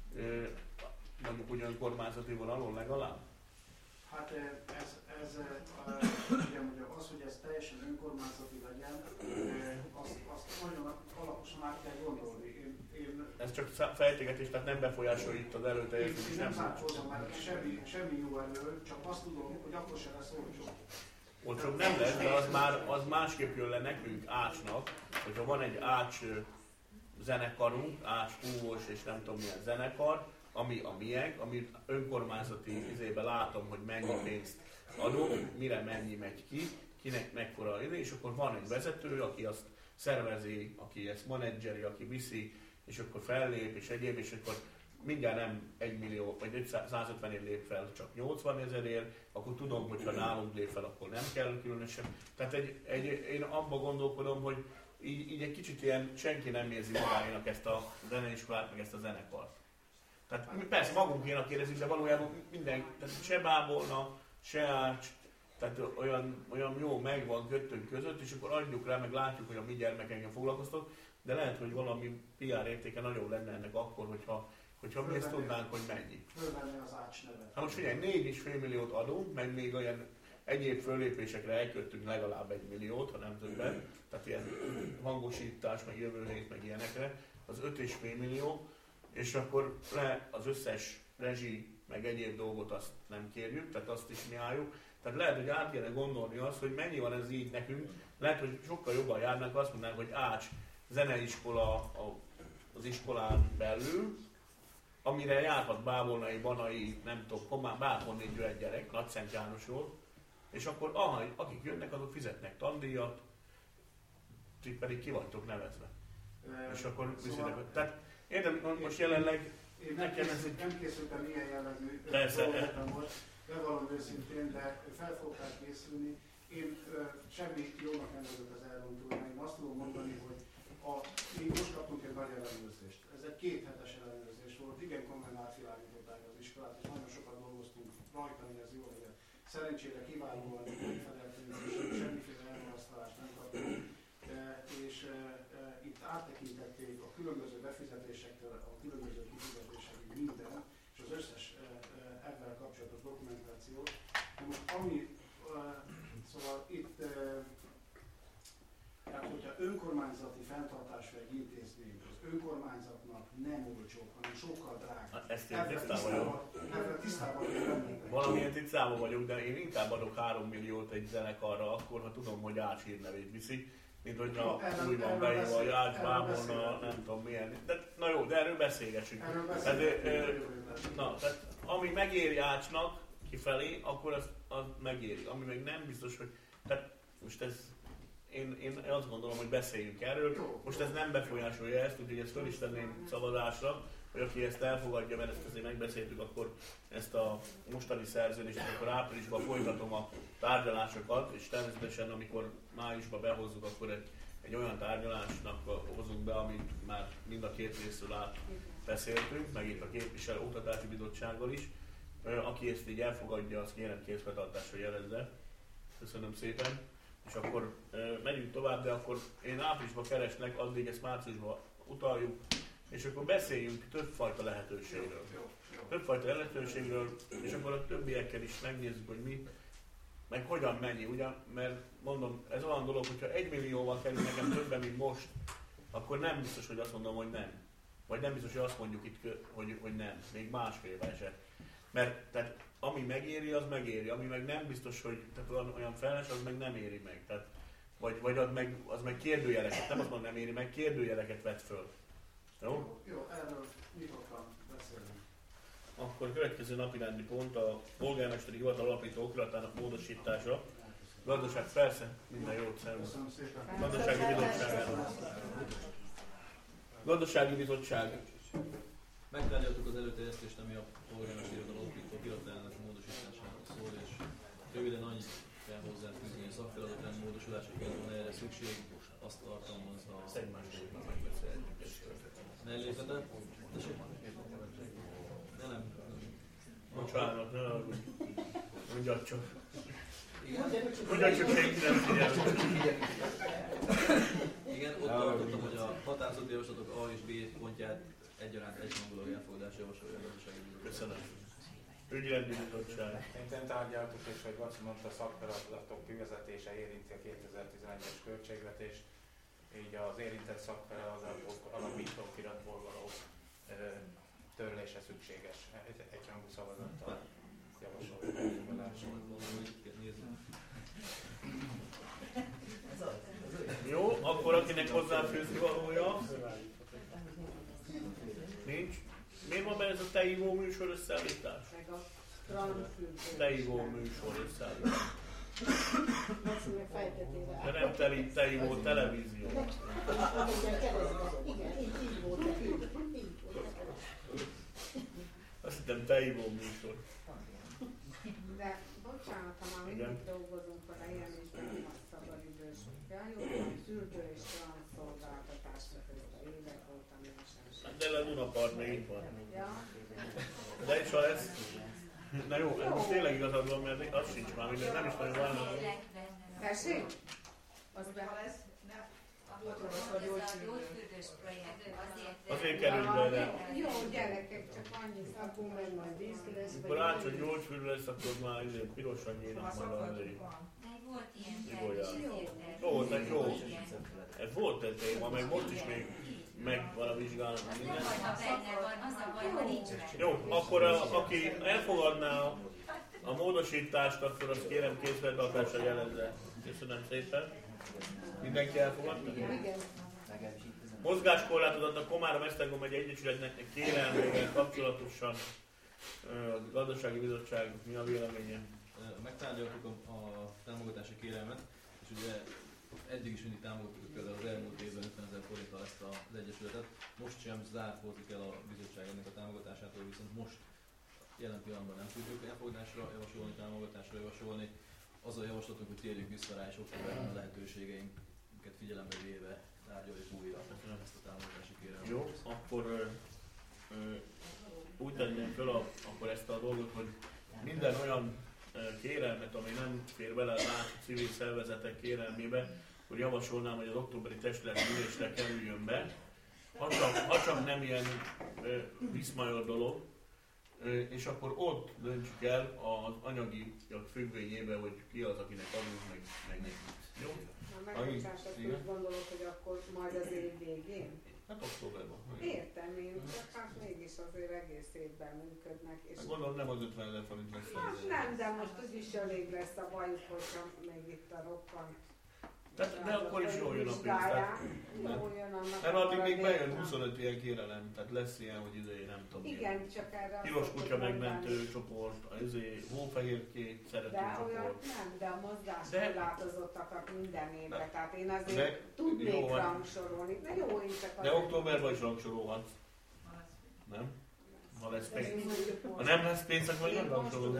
mondjuk úgy önkormányzati vonalon legalább? Hát ez, ez igen, az, hogy ez teljesen önkormányzati legyen, azt, azt nagyon alaposan át kell gondolni. Én, én ez csak fejtegetés, tehát nem befolyásolja itt az előteljesítést. Én nem zárkózom, mert semmi, semmi jó elő, csak azt tudom, hogy akkor se lesz olcsó. Olcsóbb nem lesz, de az már az másképp jön le nekünk Ácsnak, hogyha van egy Ács zenekarunk, Ács húvós és nem tudom milyen zenekar, ami a miénk, ami önkormányzati izében látom, hogy mennyi pénzt adunk, mire mennyi megy ki, kinek mekkora idő, és akkor van egy vezető, aki azt szervezi, aki ezt menedzseri, aki viszi, és akkor fellép, és egyéb, és akkor mindjárt nem egy millió, vagy százötvenért lép fel, csak nyolcvan ezerért, akkor tudom, hogy ha nálunk lép fel, akkor nem kell különösen. Tehát egy, egy, én abban gondolkodom, hogy így, így egy kicsit ilyen senki nem érzi magáénak ezt a zeneiskolát, meg ezt a zenekart. Tehát persze magunkénak érezzük, de valójában minden, tehát se Bábolna, se Ács, tehát olyan, olyan jó megvan kettőnk között, és akkor adjuk rá, meg látjuk, hogy a mi gyermekekkel foglalkoztok, de lehet, hogy valami pé er értéke nagyon lenne ennek akkor, hogyha, hogyha mi ezt tudnánk, hogy mennyi. Fölvenni az Ács nevet. Hát most figyelj, négy és fél milliót adunk, meg még olyan egyéb föllépésekre elköttünk legalább egy milliót, ha nem többen, tehát ilyen hangosítás, meg jövő hét, meg ilyenekre, az öt és fél millió, és akkor le az összes rezsi, meg egyéb dolgot azt nem kérjük, tehát azt is mi álljuk. Tehát lehet, hogy át kéne gondolni azt, hogy mennyi van ez így nekünk, lehet, hogy sokkal jobban járnak, azt mondanánk, hogy Ács zeneiskola az iskolán belül, amire járhat Bábolnai, Banai, nem tudom, Komán, bárhonnét jöhet gyerek, Nagyszent Jánosról, és akkor aha, akik jönnek, azok fizetnek tandíjat, ti pedig ki vagytok nevezve. E, és akkor viszitek. Szóval, tehát érdem, most jelenleg én nem, készül, egy... nem készültem ilyen jellegű dolgokra most, bevallom őszintén, de fel fogok rá készülni. Én ö, semmi jónak nem vagyok az elrontóra. Én azt tudom mondani, hogy a, mi most kaptunk egy nagy ellenőrzést. Ez egy kéthetes ellenőrzés volt. Igen, komolyan átvilágították az iskolát, és nagyon sokat dolgoztunk rajta, hogy ez jó legyen. Szerencsére kiválóan feleltünk, és semmiféle elmarasztalást nem kaptunk. E, és e, e, itt áttekintették a különböző befizetésektől, a különböző kifizetésekig minden, és az összes e, e, ebben kapcsolatos dokumentációt. Most ami, e, szóval itt, e, tehát hogyha önkormányzati fenntartású egy intézmény, az önkormányzatnak nem olcsó, hanem sokkal drágább. Ezt én tisztában vagyok. Ebben tisztában vagyok. Valamilyen tisztában vagyok, de én inkább adok három milliót egy zenekarra akkor, ha tudom, hogy Ács hírnevét viszi, mint hogy na, új van beírva, hogy Ács, Bábolna, nem tudom milyen. De, na jó, de erről beszélgessünk. Erről beszélgessünk. Tehát, na, tehát ami megéri Ácsnak kifelé, akkor az, az megéri. Ami meg nem biztos, hogy... Tehát most ez... Én, én azt gondolom, hogy beszéljünk erről. Most ez nem befolyásolja ezt, úgyhogy ezt föl is tenném szavazásra, hogy aki ezt elfogadja, mert ezt azért megbeszéltük, akkor ezt a mostani szerződést, akkor áprilisban folytatom a tárgyalásokat, és természetesen amikor májusban behozzuk, akkor egy, egy olyan tárgyalásnak hozunk be, amit már mind a két részről átbeszéltünk, meg itt a képviselő oktatási bizottsággal is. Aki ezt így elfogadja, azt kérem kézbetartásra jelezze. Köszönöm szépen. és akkor ö, megyünk tovább, de akkor én áprilisban keresnek, addig ezt márciusban utaljuk, és akkor beszéljünk többfajta lehetőségről. Többfajta lehetőségről, és akkor a többiekkel is megnézzük, hogy mi, meg hogyan mennyi, ugyan, mert mondom, ez olyan dolog, hogyha egy millióval kerül nekem többen, mint most, akkor nem biztos, hogy azt mondom, hogy nem. Vagy nem biztos, hogy azt mondjuk itt, hogy, hogy nem, még másfélben se. Mert tehát, ami megéri, az megéri, ami meg nem biztos, hogy tehát olyan, olyan feles, az meg nem éri meg. Tehát, vagy vagy az, meg, az meg kérdőjeleket, nem azt mondom, nem éri meg, kérdőjeleket vet föl. Jó? Jó, erről nyitottan beszélünk. Akkor a következő napi rendi pont a polgármesteri hivatal alapító okiratának módosítása. Gazdaság, persze, minden jót, szervusz. Köszönöm szépen. Gazdasági bizottság. Gazdasági bizottság. Megtárgyaltuk az előterjesztést, ami a polgármesteri hivatal alapító okiratának módosításáról szól, és röviden annyit kell hozzáfűzni, hogy a szakfeladatrend módosulásaként van erre szükség, azt tartalmazza a mellékletet. De nem. Bocsánat, ne aggódj. Mondjad csak. Igen. Mondjad csak, senki nem figyel. Igen, ott tartottam, hogy a határozati javaslatok A és B pontját egyaránt egyhangulag elfogadásra javasolja a gazdasági bizottság. Köszönöm. Ügyrendi bizottság. Szintén tárgyaltuk, és hogy Laci mondta, szakfeladatok kivezetése érinti a kétezer-tizenegyes költségvetést, így az érintett szakfeladatok alapító okiratból való ö, törlése szükséges. Egy, egyhangú szavazattal javasoljuk. Jó, akkor akinek hozzáfűzni valója? Nincs. Miért van benne ez a teívó műsor összeállítás? Meg a transzfűzés. Teívó műsor összeállítás. Maximum fejtetével. De nem teli, teívó televízió. Igen, így, így volt, így, így volt. Azt hittem teívó műsor. De bocsánat, ha már Igen. mindig dolgozunk a helyen, és nem a szabadidős. Eljöttem szűrtő és transzolgáltatásra közben évek voltam én sem. De a Dunapart még itt van. Ja. De is ha lesz. Na jó, ez most tényleg igazad van, mert az sincs már, minden nem is nagyon van. Tessék? Az be lesz? Azért kerül bele. Jó, gyerekek, csak annyi akkor meg majd vízki lesz. Akkor látsz, hogy gyógyfürdő lesz, akkor már izé pirosan nyílnak majd azért. Volt ilyen Jó, de jó. Ez volt egy téma, meg most is még meg van a vizsgálat. Minden. Jó, akkor a, aki elfogadná a, a módosítást, akkor azt kérem készlettartásra jelezze. Köszönöm szépen. Mindenki elfogadta? Igen. Mozgáskorlátozott a Komárom-Esztergom egy egyesületnek kérelmével kapcsolatosan a gazdasági bizottság mi a véleménye? Megtárgyaltuk a, a támogatási kérelmet, és ugye eddig is mindig támogattuk például az elmúlt évben ötvenezer forinttal ezt az egyesületet. Most sem zárkózik el a bizottság ennek a támogatásától, viszont most jelen pillanatban nem tudjuk elfogadásra javasolni, támogatásra javasolni. Az a javaslatunk, hogy térjünk vissza rá, és októberben a lehetőségeinket figyelembe véve tárgyaljuk újra ezt a támogatási kérelmet. Jó, akkor ö, ö, úgy tenném föl a, akkor ezt a dolgot, hogy minden olyan ö, kérelmet, ami nem fér bele a civil szervezetek kérelmébe, akkor javasolnám, hogy az októberi testületi ülésre kerüljön be. Ha csak, ha csak nem ilyen ö, viszmajor dolog, ö, és akkor ott döntsük el az anyagi függvényébe, hogy ki az, akinek adunk, meg, meg nekik. Jó? A megbocsását úgy gondolod, hogy akkor majd az év végén? Hát októberben. Értem én, csak hát mégis azért egész évben működnek. És Gondolom nem az ötvenezer forint lesz. hát nem, de most az is elég lesz a bajuk, hogyha még itt a rokkant. De, de akkor is jól jön a pénz. Tehát, Jól jön annak. mert addig még bejön huszonöt ilyen kérelem, tehát lesz ilyen, hogy izé, nem tudom. Igen, csak erre Piros kutya megmentő csoport, az izé, hófehérkék szerető de csoport. olyan nem, de a mozgáskorlátozottakat minden évben, tehát én azért de, tudnék jó, rangsorolni, de jó, én csak de októberben is rangsorolhatsz. Nem? Ha lesz pénz. Ha nem lesz pénz, akkor nem rangsorolod.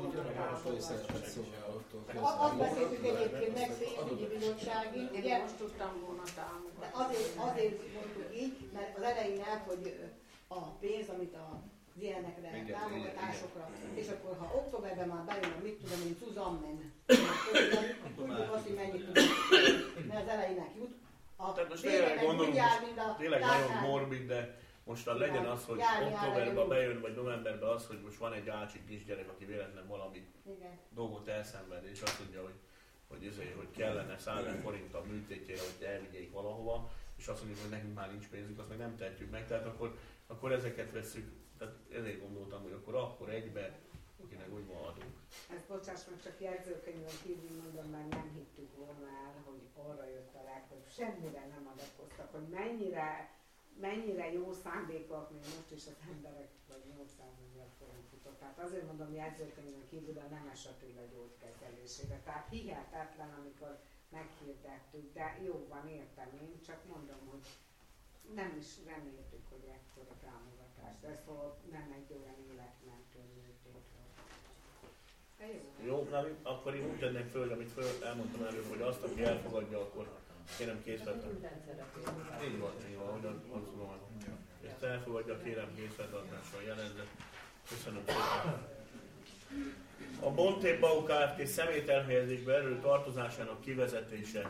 Azt beszéltük egyébként meg pénzügyi bizottsági, Én ugye? most tudtam volna De támogatni. azért, azért mondtuk így, mert az elején elfogy a pénz, amit a ilyenekre, Igen, támogatásokra, és akkor ha októberben már bejön a mit tudom én, Suzanne, Akkor már hogy mennyit tudunk, mert az elejének jut. A Tehát most tényleg gondolunk, jár, mint a tényleg tárkány. nagyon morbid, de most a legyen az, hogy Járni, járni, októberben járni. bejön, vagy novemberben az, hogy most van egy ácsik kisgyerek, aki véletlen valami Igen. dolgot elszenved, és azt mondja, hogy, hogy, ezért, hogy kellene százezer forint a műtétjére, hogy elvigyék valahova, és azt mondjuk, hogy nekünk már nincs pénzünk, azt meg nem tehetjük meg, tehát akkor, akkor ezeket vesszük, tehát ezért gondoltam, hogy akkor, akkor egybe, akinek úgy van adunk. Ezt bocsáss meg, csak jegyzőkönyvön kívül mondom, mert nem hittük volna el, hogy arra jött a legtöbb. Semmire nem adatkoztak, hogy mennyire, mennyire jó szándékok még most is az emberek, vagy nyolcszázezer forint futott. Tehát azért mondom jegyzőkönyvön kívül a Nemes Attila gyógykezelésére. Tehát hihetetlen, amikor meghirdettük, de jó van, értem én, csak mondom, hogy nem is reméltük, hogy ekkora támogatás. De szóval nem egy olyan életmentő műtét volt. De jó. Jó, na, akkor én úgy tennék föl, amit föl elmondtam előbb, hogy azt, aki elfogadja, akkor kérem készletet. Így van, így van, ahogyan azt mondom. Ezt elfogadja, kérem készletartással jelezze. Köszönöm szépen. A Bontébau Kft. Személytelhelyezésbe erő tartozásának kivezetése.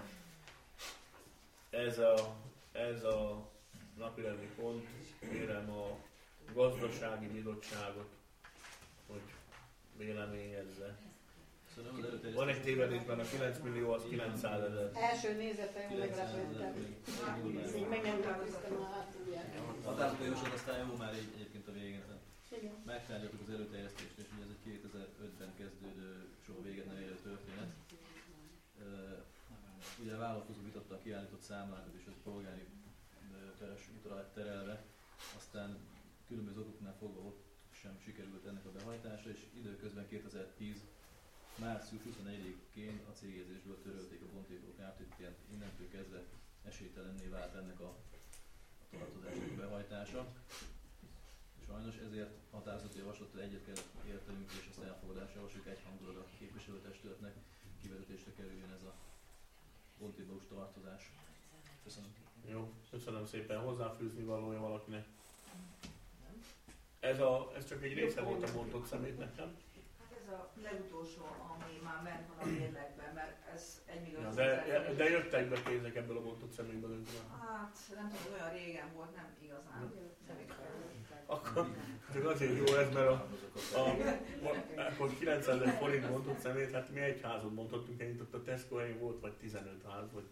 Ez a, ez a napirendi pont. Kérem a gazdasági bizottságot, hogy véleményezze. Van egy tévedésben, a kilenc millió az kilencszázezer. Első nézete jól meglepődtem. Még meg nem kapiztam a hátulját. A társadalmi aztán jó már egy, egyébként a végén. Igen. Megtárgyaltuk az előterjesztést, és ugye ez egy kétezer-ötben kezdődő soha véget nem érő történet. Uh, ugye a vállalkozó vitatta a kiállított számlákat, és ez polgári teres útra lett terelve. Aztán különböző okoknál fogva ott sem sikerült ennek a behajtása, és időközben kétezer-tíz március huszonegyedikén a cégjegyzésből törölték a Bontébau Kft-t, innentől kezdve esélytelenné vált ennek a, a tartozásnak a behajtása. Sajnos ezért határozati javaslattal egyet kell értenünk, és azt elfogadásra javasoljuk egyhangulag a képviselőtestületnek kivezetésre kerüljön ez a Bontébau-s tartozás. Köszönöm. Jó, köszönöm szépen. Hozzáfűzni valója valakinek? Ez, a, ez csak egy része volt a bontott szemétnek, nem? Ez a legutolsó, ami már ment van a mérlegben, mert ez egy millió Ja, de, de jöttek be pénzek ebből a bontott szemétből. Hát nem tudom, olyan régen volt, nem igazán. Akkor csak azért jó ez, mert a, a, akkor kilencszázezer forint bontott szemét, hát mi egy házat mondhattunk, ennyit ott a Tesco helyén volt, vagy tizenöt ház, vagy...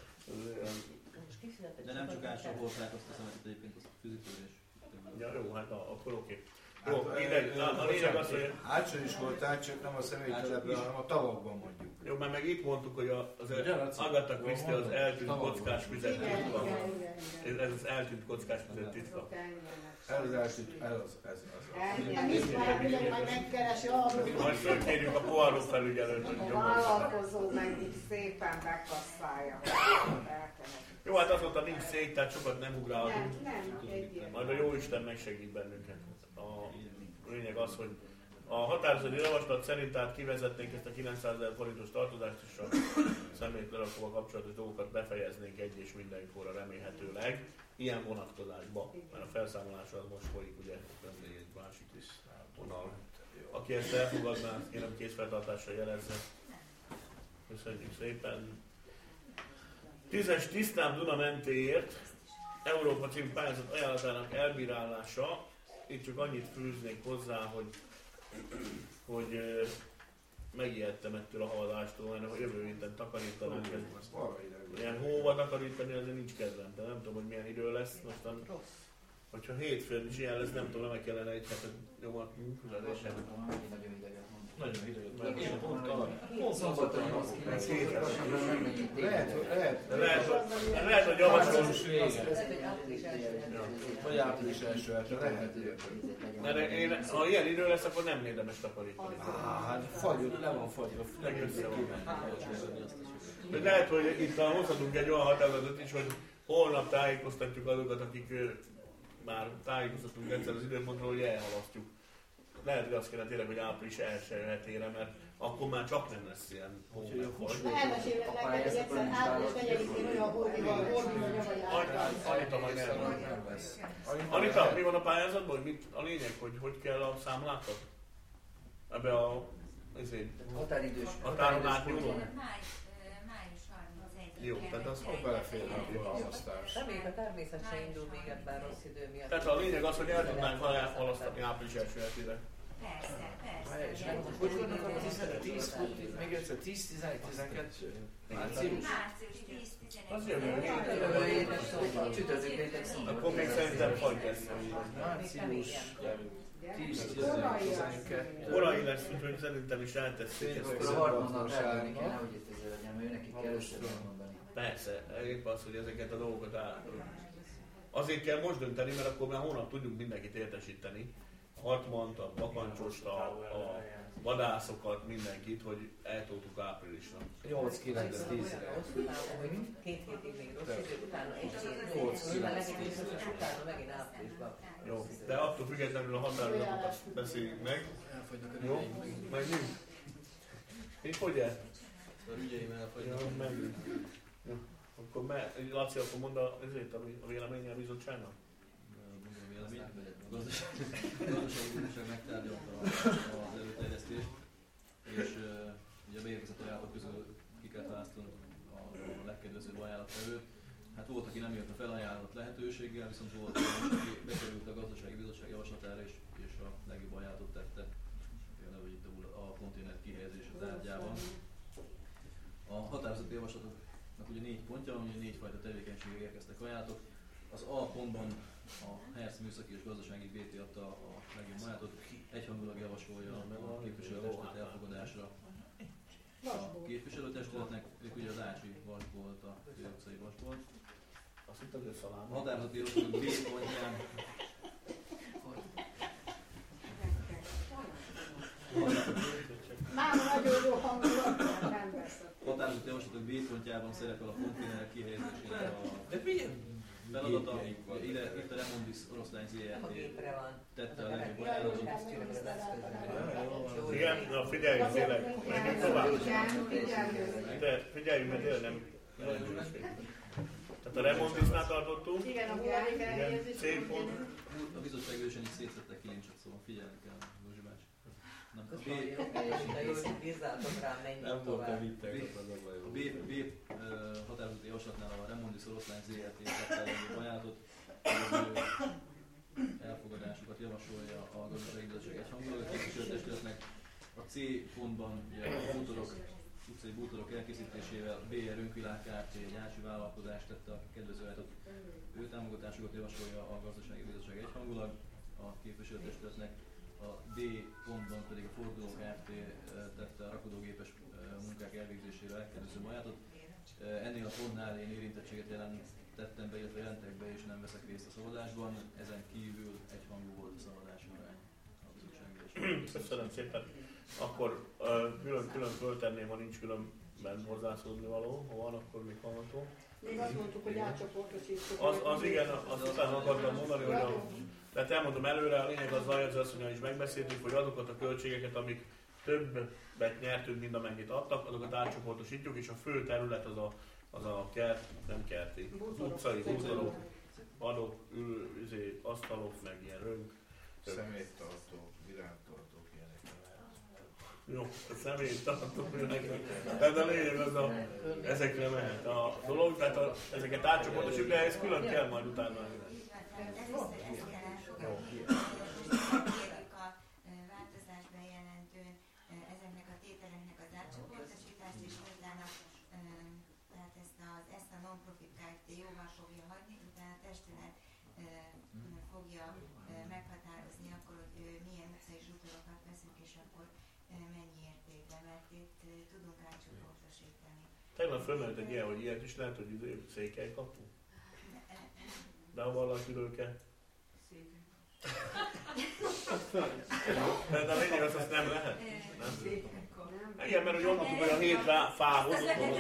De nem csak átsorolták azt a szemetet, egyébként azt fűzítőre is. Ja, jó, hát a, akkor oké. Jó, mindegy, a, a lényeg az, hogy... Átsor is volt át, csak nem a személytelepben, hanem a tavakban mondjuk. Jó, mert meg itt mondtuk, hogy az Agatha Christie az eltűnt kockás füzet titka. Ez az eltűnt kockás füzet titka. Ez az eltűnt, ez az, ez az. Majd megkeresi arról. Majd fölkérjük a Poirot felügyelőt, hogy A nyomozza. vállalkozó meg így szépen bekasszálja. Jó, hát azóta nincs szék, tehát sokat nem ugrálhatunk. Nem, nem, egy Majd a Jóisten megsegít bennünket. A lényeg az, hogy a határozati javaslat szerint tehát kivezetnénk ezt a kilencszázezer forintos tartozást, és a személylerakóval kapcsolatos dolgokat befejeznénk egy és mindenkorra remélhetőleg. Ilyen vonatkozásban, mert a felszámolása az most folyik, ugye, ez egy másik is vonal. Aki ezt elfogadná, kérem készfeltartásra jelezze. Köszönjük szépen. Tízes tisztán Duna mentéért Európa című pályázat ajánlatának elbírálása. Itt csak annyit fűznék hozzá, hogy, hogy euh, megijedtem ettől a haladástól, mert a jövő héten takarítanánk. Ilyen hóval takarítani azért nincs kedvem, de nem tudom, hogy milyen idő lesz. Mostan, hogyha hétfőn is ilyen lesz, nem tudom, meg kellene egy hetet nyomatnunk. Nagyon hideg. Ilyen pont alap. Szombaton Lehet, lehet. Lehet, hogy javasolunk. Vagy április első hetre lehet. Mert én, ha ilyen idő lesz, akkor nem érdemes takarítani. Hát fagyott, le van fagyva. Legössze van. Lehet, hogy itt hozhatunk egy olyan határozatot is, hogy holnap tájékoztatjuk azokat, akik már tájékoztatunk egyszer az időpontról, hogy elhalasztjuk. Lehet, hogy azt kéne tényleg, hogy április első hetére, mert akkor már csak nem lesz ilyen hónap. Elmesélem neked, hogy egyszer április negyedikén olyan hódi van, hódi van, nyomanyákkal. Anita majd nem lesz. Anita, mi van a pályázatban? Mit, a lényeg, hogy hogy kell a számlákat? Ebbe a... Ezért, határidős. határon átnyúló? Máj, Jó, tehát az hogy beleférne a forgalmaztás. Reméljük a természet se indul még ebben rossz idő miatt. Tehát a lényeg az, hogy el tudnánk halasztani április első hetére. Persze, persze. És hogy vannak a tíz, még egyszer tíz, tizenegy, tizenkettő? Március? Március tíz tizenegy. Az jövő. Csütörtök péntek szombat. Akkor még szerintem fagy lesz. Március tíz, tizenkettő. Korai lesz, úgyhogy szerintem is eltesszük ezt. Akkor a harmadnak elvenni kell, nehogy itt ezzel legyen, mert ő nekik kell összemondani. Persze, épp az, hogy ezeket a dolgokat áll. Azért kell most dönteni, mert akkor már hónap tudjuk mindenkit értesíteni. A Hartmant, a Bakancsost, a, a vadászokat, mindenkit, hogy eltoltuk áprilisra. nyolc kilenc tíz. Két hétig még rossz idő, utána egy hét, utána megint áprilisban. Jó, de attól függetlenül a határozatot beszéljünk meg. Jó, menjünk. Így hogy el? A ügyeim elfogynak. Jó, menjünk. Jó. Akkor me, Laci, akkor mondd a, ezért a, a véleménye a bizottságnak? A gazdasági bizottság megtárgyalta az előterjesztést, és uh, ugye a beérkezett ajánlatok közül ki kell választani a, a legkedvezőbb ajánlattevőt. Hát volt, aki nem jött a felajánlott lehetőséggel, viszont volt, aki bekerült a gazdasági bizottság javaslatára, és, és a legjobb ajánlatot tette, például itt a, a konténer kihelyezés az árgyában. A határozati javaslatoknak ugye négy pontja, ugye négyfajta tevékenységre érkeztek ajánlatok. Az A pontban a Hersz műszaki és gazdasági bé té adta a legjobb ajánlatot, egyhangulag javasolja a képviselőtestület elfogadásra a képviselőtestületnek, ők ugye az Ácsi Vasbolt, a Főutcai Vasbolt. Azt hittem, hogy a szalám. A határozati javaslatok B pontján Már nagyon jó hangulat, nem beszél. a határozati javaslatok B pontjában szerepel a konténerek kihelyezésére a feladata. Ide, itt a Remondis Oroszlány zé er té tette a legjobb ajánlatot. Igen, na figyeljünk tényleg, menjünk tovább. De figyeljünk, mert tényleg nem lehetőség. Tehát a Remondisnál tartottunk. Igen, a igen, C pont. A bizottság ülésen is szétszettek kilincsot, szóval figyelni kell, Józsi bácsi. Nem voltam itt az a baj. A B, B uh, határozati javaslatnál a Remondis Oroszlány zé er té tette a legjobb ajánlatot, elfogadásukat javasolja a gazdasági bizottság egyhangulag a képviselőtestületnek. A C pontban ugye a bútorok, utcai bútorok elkészítésével bé er Önvilág Kft. Egy ácsi vállalkozást tette a kedvező ajánlatot. Ő támogatásukat javasolja a gazdasági bizottság egyhangulag a képviselőtestületnek. A D pontban pedig a Forduló Kft. Tette a rakodógépes munkák elvégzésére elkedvező ajánlatot. Ennél a pontnál én érintettséget jelentettem be, illetve jelentek be, és nem veszek részt a szavazásban. Ezen kívül egyhangú volt a szavazási arány a bizottságülésben. Köszönöm szépen. Akkor külön-külön föltenném, ha nincs különben hozzászólni való. Ha van, akkor még hallható. Még azt mondtuk, hogy átcsoportosítjuk. Az, az igen, azt utána akartam mondani, hogy a, tehát elmondom előre, a lényeg az Zajadz asszonnyal is megbeszéltük, hogy azokat a költségeket, amik többet nyertünk, mint amennyit adtak, azokat átcsoportosítjuk, és a fő terület az a, az a kert, nem kerti, az utcai bútorok, padok, ül, üzé, asztalok, meg ilyen rönk. Személytartók, virágtartók, ilyenek lehet. Jó, a személytartók, tehát a lényeg az a, ezekre mehet a dolog, tehát a, ezeket átcsoportosítjuk, de ez külön kell majd utána. Non-profit Kft. Jóvá fogja hagyni, utána a testület e, fogja e, meghatározni akkor, hogy e, milyen utcai zsútorokat veszünk, és akkor e, mennyi értékben, mert itt e, tudunk átcsoportosítani. Tegnap fölmerült egy ilyen, hogy ilyet is lehet, hogy Székely kapu? De ha valaki kell. De a lényeg az, azt nem lehet? Nem? Igen, mert hogy mondtuk, hogy a hét fához.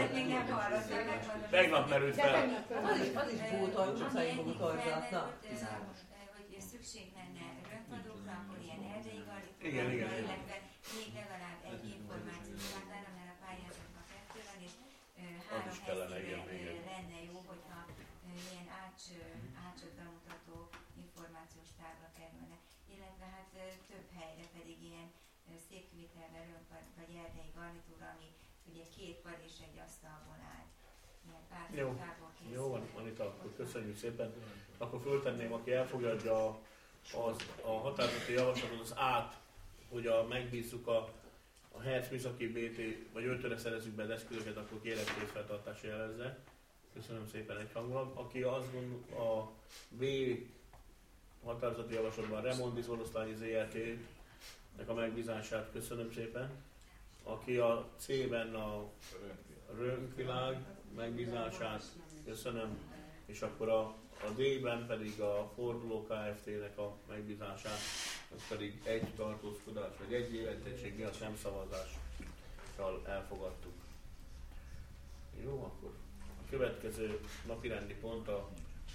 Tegnap merült fel. Az is, az is bútor, utcai bútorzatna. Hogy szükség lenne röntgadókra, akkor ilyen erdei garnitúra, igen, igen, illetve még legalább egy információs táblára, mert a pályázatban kettő van, és három helyszínen lenne jó, hogyha ilyen ács, ácsot bemutató információs tábla kerülne. Illetve hát több helyre pedig ilyen székkivitelben röntgad, vagy erdei garnitúra, ami ugye két pad és egy asztalból áll. ilyen pár Jó, fotából készült. jó van, Anita, akkor köszönjük szépen. Akkor föltenném, aki elfogadja a, az, a határozati javaslatot, az át, hogy a, megbízzuk a, a Hertz műszaki bé té, vagy ötőre szerezzük be az eszközöket, akkor kérek készfeltartásra jelezze. Köszönöm szépen egyhangulag. Aki azt gondol, a B határozati javaslatban Remondis Oroszlányi zé er té-nek a megbízását köszönöm szépen. Aki a C-ben a Rönkvilág megbízását köszönöm, és akkor a, a D-ben pedig a Forduló Kft-nek a megbízását, az pedig egy tartózkodás, vagy egy éventettség miatt nem szavazással elfogadtuk. Jó, akkor a következő napirendi pont a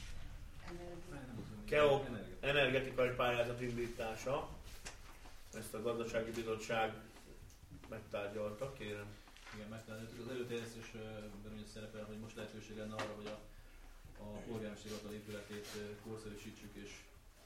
KEOK energetikai pályázat indítása. Ezt a gazdasági bizottság megtárgyalta, kérem. Igen, megtaláltuk. Az előterjesztésben ugye szerepel, hogy most lehetőség lenne arra, hogy a, a polgármester hivatal épületét korszerűsítsük, és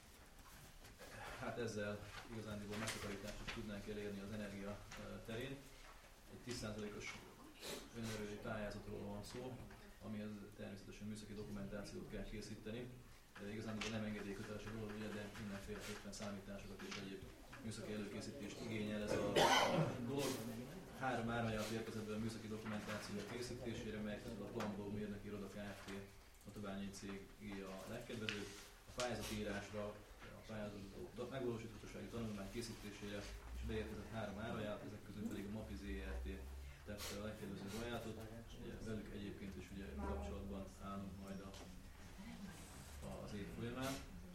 hát ezzel igazándiból megtakarítást is tudnánk elérni az energia terén. Egy tíz százalékos önerői pályázatról van szó, amihez természetesen műszaki dokumentációt kell készíteni. De igazándiból nem engedélyköteles a dolog, ugye, de mindenféle ötven számításokat és egyéb műszaki előkészítést igényel ez a, a dolog. Három áramajánlat érkezett be a műszaki dokumentáció készítésére, mely közül a Plambó Mérnöki Iroda Kft. A Tobányi cégé a legkedvezőbb. A pályázatírásra, a pályázat megvalósíthatósági tanulmány készítésére és beérkezett három áramajánlat, ezek közül pedig a MAPI zé er té tette a legkedvezőbb ajánlatot. Velük egyébként is ugye kapcsolatban állunk majd a, az év folyamán.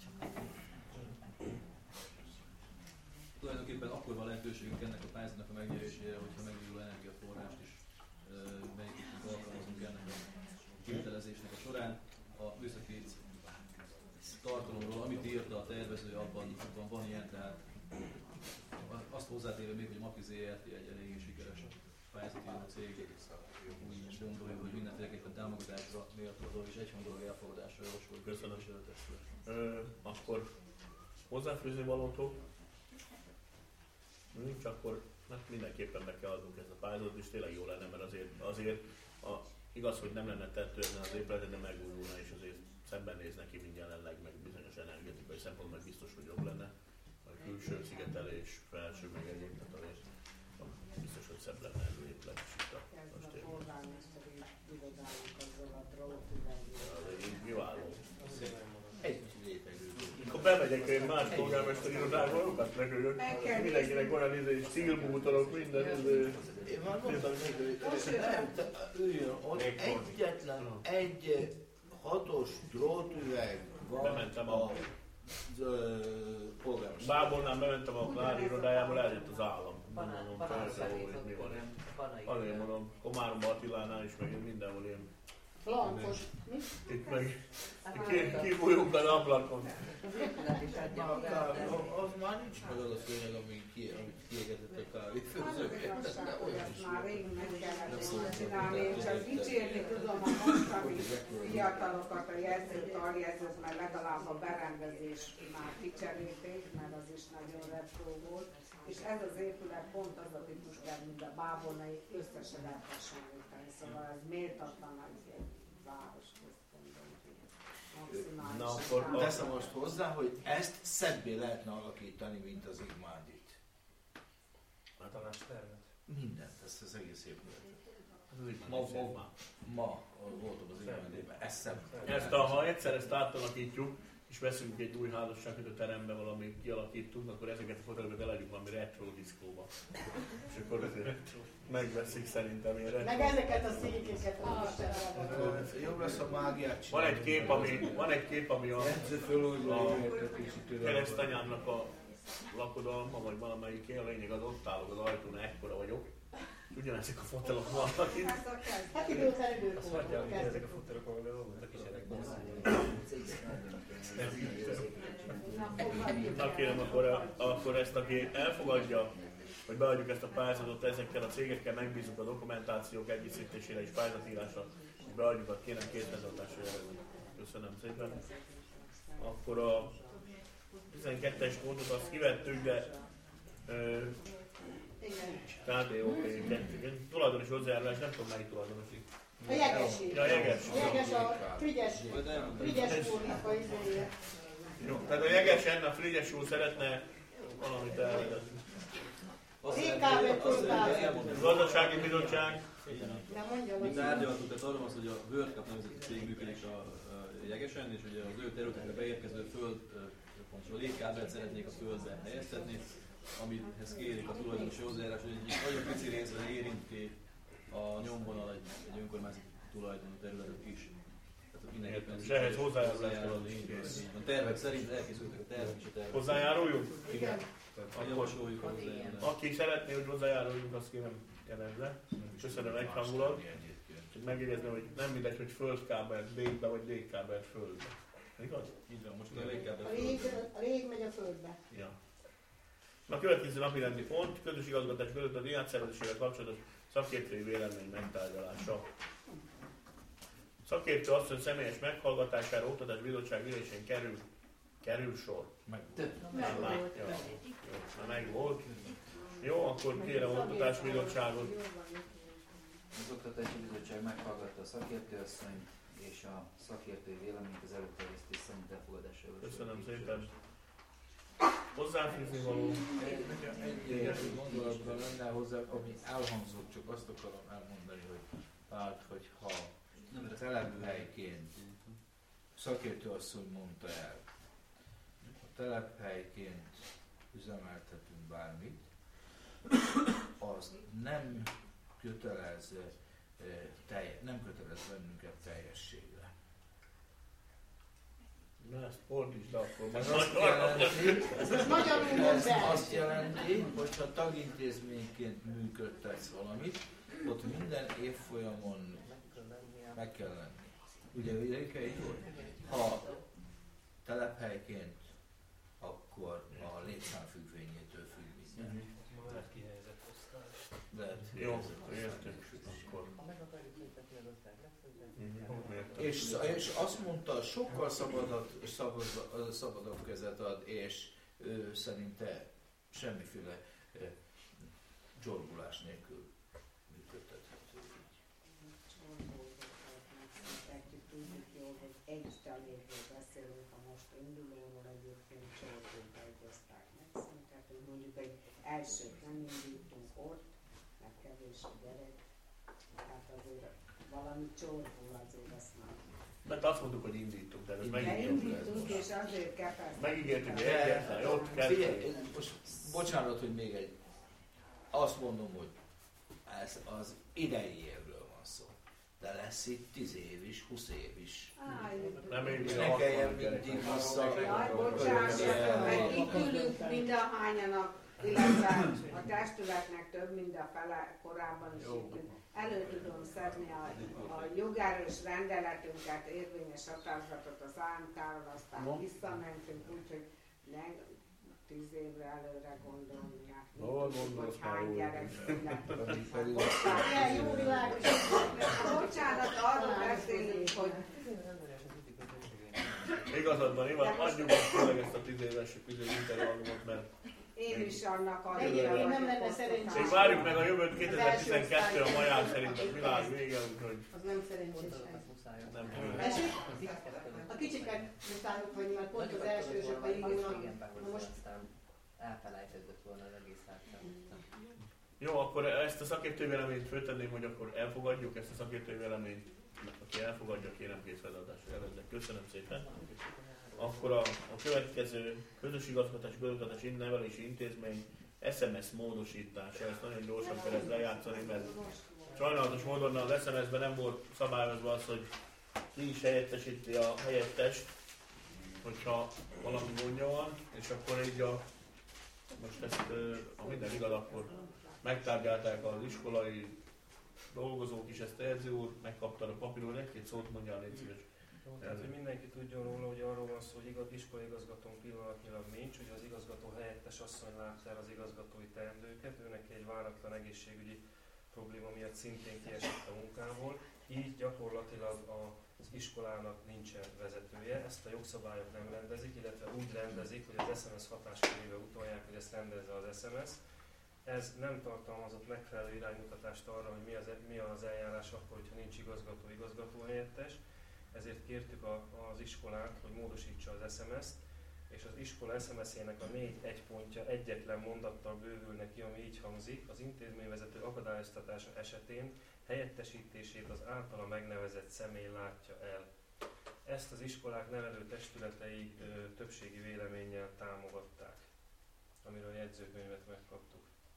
Tulajdonképpen akkor van lehetőségünk ennek a pályázatnak a megnyerésére, hogyha megújuló energiaforrást is e, beépítünk, alkalmazunk ennek a kivitelezésnek a során. A műszaki tartalomról, amit írta a tervező, abban, abban van ilyen, tehát azt hozzátéve még, hogy a MAPI zé er té egy eléggé sikeres pályázati cég, úgy gondoljuk, hogy mindenféleképpen támogatásra méltó és egyhangulag elfogadásra javasoljuk. Köszönöm. Ö, akkor hozzáfűzni valótok? Nincs, akkor hát mindenképpen be kell adnunk ezt a pályázatot, és tényleg jó lenne, mert azért, azért a, igaz, hogy nem lenne tetőzni az épületet, de megújulna, és azért szembenéz neki, mint jelenleg, meg bizonyos energetikai szempontból biztos, hogy jobb lenne. A külső szigetelés, felső, meg egyéb, tehát azért biztos, hogy szebb lenne ez az épület is itt a a polgármesteri irodának azzal a drótüveggel. Kiváló. Egy létegű. Akkor bemegyek egy más polgármesteri irodába, azokat megölök. Mindenkinek olyan izé, stílbútorok, minden izé. Én már mondtam neki, hogy nem, üljön ott, egyetlen egy hatos drótüveg van. Bementem a, a polgármester. Bábolnál bementem a Klári irodájából, eljött az állam. Banán, Mondom, banán persze, hogy mi van. banán. Azért mondom, Komáromba Attilánál is, meg mindenhol ilyen. Blankos, mi? Itt meg kibújunk az ablakon. Az már nincs meg az a szőnyeg, amit kiégetett a kávéfőzőket. Ezt már rég meg kellett csinálni, én csak dicsérni tudom a mostani fiatalokat, a jelzőt, aljelzőt, mert legalább a berendezés már kicserélték, mert az is nagyon retro volt. És ez az épület pont az a típus, mint a bábolnai összesen lehet hasonlítani. Szóval ez méltatlan egy városközpontban. Na akkor teszem most hozzá, hogy ezt szebbé lehetne alakítani, mint az Igmádit. A tanácstervet? Mindent, ezt az egész épületet. Ma, ma, ma voltam az Igmádében, ez szebb. Ezt a, ha egyszer ezt átalakítjuk, és veszünk egy új házasságkötő terembe valami kialakítunk, akkor ezeket a fotókat eladjuk valami retro diszkóba. És akkor ezért megveszik szerintem ilyen retro. Meg ezeket a székeket. Jobb lesz a mágiát csinálni. Van egy kép, ami, van egy kép, ami a, a keresztanyámnak a lakodalma, vagy valamelyik a lényeg az ott állok az ajtón, ekkora vagyok. Ugyanezek a fotelok vannak itt. Hát időtlen időt azt hagyják, hogy ezek a fotelok vannak, de azok a kísérletben. Na kérem, akkor, akkor ezt, aki elfogadja, hogy beadjuk ezt a pályázatot ezekkel a cégekkel, megbízunk a dokumentációk egészítésére és pályázatírásra, és beadjuk a kérem készfenntartásra jelezni. Köszönöm szépen. Akkor a tizenkettes pontot azt kivettük, de ká dé o pé kettő. Tulajdonos hozzájárulás, nem tudom melyik tulajdonosi. A Jegesi. Ja, Jeges. Jeges a Frigyes, Frigyes úrnak a izéje. Jó, tehát a Jegesen a Frigyes úr szeretne valamit elvezetni. Gazdasági bizottság. Mi tárgyaltuk, tehát arról van szó, hogy a World Cup nemzeti cég működik a, a Jegesen, és ugye az ő területekre beérkező föld, pontosan a légkábelt szeretnék a földbe helyeztetni, amihez kérik a tulajdonosi hozzájárás, hogy egy nagyon pici részben érinti a nyomvonal egy, egy önkormányzati tulajdonú területet is. Tehát mindenképpen és ehhez hozzájárulás. A tervek szerint elkészültek a tervek és a tervek. Hozzájáruljunk? Igen. Javasoljuk a hozzájárulást. Aki szeretné, hogy hozzájáruljunk, azt kérem jelezze. Köszönöm egyhangulat. Csak megjegyezni, hogy nem mindegy, hogy földkábelt légbe, vagy légkábelt földbe. Igaz? Így van, most a légkábelt A lég, a lég megy a földbe. Ja. A következő napi rendi pont, közös igazgatás között a diákszervezésével kapcsolatos szakértői vélemény megtárgyalása. Szakértő asszony személyes meghallgatására Oktatás Bizottság ülésén kerül, kerül sor. Meg, meg volt. Ja. Jó, meg volt. Jó, akkor kérem a Oktatási Bizottságot. Az Oktatási Bizottság meghallgatta a szakértőasszonyt és a szakértői véleményt az előterjesztés szerint elfogadásra. Köszönöm szépen. Hozzáfűzni való. Egy, egy gondolatban lenne hozzá, ami elhangzott, csak azt akarom elmondani, hogy hát, hogyha telephelyként szakértőasszony mondta el, a telephelyként üzemeltetünk bármit, az nem kötelez, telj, nem kötelez bennünket teljességre. Na ezt fordítsd, akkor ez azt jelenti, ez azt jelenti, hogyha tagintézményként működtetsz valamit, ott minden évfolyamon meg kell lenni. Ugye, ugye így volt? Ha telephelyként, akkor a létszám függvényétől függ minden. Lehet kihelyezett osztás. Lehet jó, értünk. Akkor. És, és azt mondta, sokkal szabadat, szabad, szabadabb kezet ad, és ő szerinte semmiféle csorbulás nélkül működtethető így. Tudjuk jól, hogy egy tanévről beszélünk, ha most indulóról egyébként csorbulba egy osztályt megszüntetünk, mondjuk egy elsőt nem indítunk ott, mert kevés a gyerek, tehát azért valami csorbul azért azt már. Mert azt mondtuk, hogy indítunk, tehát ez megígértük. Indítunk, és azért kell. Megígértük, hogy egyetlen, ott kettő. Most bocsánat, hogy még egy. Azt mondom, hogy ez az idei évről van szó. De lesz itt tíz év is, húsz év is. Nem én, és ne kelljen mindig vissza. Jaj, bocsánat, mert itt ülünk mindahányanak, illetve a testületnek több, mint a fele korábban is itt elő tudom szedni a, a jogerős rendeletünket, érvényes határozatot az á em ká-ról, aztán no. visszamentünk, úgyhogy ne tíz évre előre gondolni, hogy hány gyerek született. Jó világos. Bocsánat, arról beszélünk, hogy igazad van, Ivan, adjuk meg tényleg ezt a tíz éves intervallumot, mert én is annak a én nem lenne szerencsés. Még várjuk meg a jövőt, kétezer-tizenkettő a majár szerint a világ vége, úgyhogy... Az nem szerencsés. Nem Esik? A kicsiket muszájok vagy, mert pont az elsősök a indulnak. Most elfelejtődött volna az egész átszám. Jó, akkor ezt a szakértői véleményt föltenném, hogy akkor elfogadjuk ezt a szakértői véleményt. Aki elfogadja, kérem kész feladásra előznek. Köszönöm szépen. Akkor a, a következő közös igazgatás, közoktatás, nevelési intézmény es em es módosítása. Ezt nagyon gyorsan kell ezt lejátszani, mert sajnálatos módon az es em es-ben nem volt szabályozva az, hogy ki is helyettesíti a helyettest, hogyha valami gondja van, és akkor így a, most ezt, ha minden igaz, akkor megtárgyálták az iskolai dolgozók is ezt a Erző úr, megkapta a papíron, egy-két szót mondjál, légy szíves. Jó, tehát, hogy mindenki tudjon róla, hogy arról van szó, hogy igaz, iskolai igazgatónk pillanatnyilag nincs, ugye az igazgató helyettes asszony látta el az igazgatói teendőket, őnek egy váratlan egészségügyi probléma miatt szintén kiesett a munkából, így gyakorlatilag az iskolának nincsen vezetője, ezt a jogszabályok nem rendezik, illetve úgy rendezik, hogy az es em es hatáskörébe utalják, hogy ezt rendezze az es em es, Ez nem tartalmazott megfelelő iránymutatást arra, hogy mi az, mi az eljárás akkor, hogyha nincs igazgató, igazgató helyettes. Ezért kértük a, az iskolát, hogy módosítsa az es em es-t, és az iskola es em es-ének a négy egy pontja egyetlen mondattal bővül neki, ami így hangzik: az intézményvezető akadályoztatása esetén helyettesítését az általa megnevezett személy látja el. Ezt az iskolák nevelő testületei ö, többségi véleménnyel támogatták, amiről a jegyzőkönyvet megkaptuk.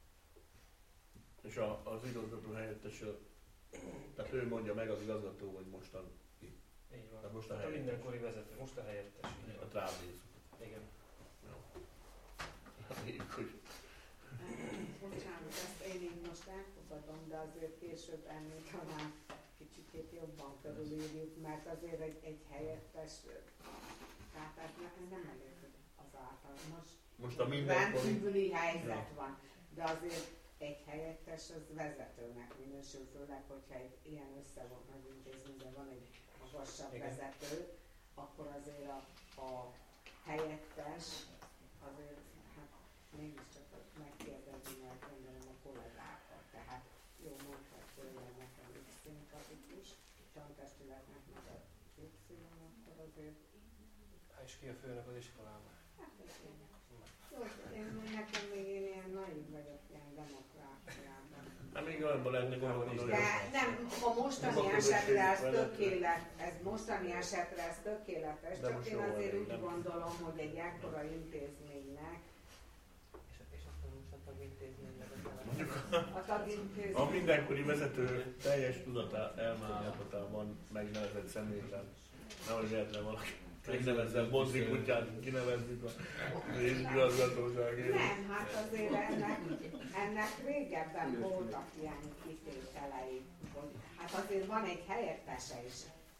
És a, az igazgató helyettes, tehát ő mondja meg az igazgató, hogy mostan így van. Tehát most a, a mindenkori vezető, most a helyettes. A trávnéz. Igen. Jó. Reméljük, hogy... Bocsánat, ezt én így most elfogadom, de azért később ennél talán kicsit jobban körülírjuk, mert azért egy, egy helyettes, tehát ez nem elég az által. Most, most a mindenkori... rendkívüli helyzet van, de azért egy helyettes az vezetőnek minősül, főleg, hogyha egy ilyen összevont nagy intézményben van egy magasabb igen. vezető, akkor azért a, a helyettes azért, hát mégiscsak megkérdezni, mert gondolom a kollégákat. Tehát jó, mondhat tőle nekem X szimpatikus, tantestületnek meg az Y, akkor azért... Hát és ki a főnök az iskolában? Hát ez én. Jó, én, nekem még én ilyen naív vagyok, ilyen demokráciában. Nem, még olyanban lenni gondolni. De nem, a mostani esetre ez tökélet, ez mostani esetre ez tökéletes, de csak én azért úgy nem. gondolom, hogy egy ekkora intézménynek És, és akkor most a tagintézménynek Mondjuk a tagintézmény... a mindenkori vezető teljes tudata elmállapotában megnevezett személyben. Nehogy véletlen valaki megnevezzel Bondri kutyát, kinevezzük a igazgatóságért. Nem, hát azért ennek, ennek régebben voltak ilyen kitételei, hogy hát azért van egy helyettese is.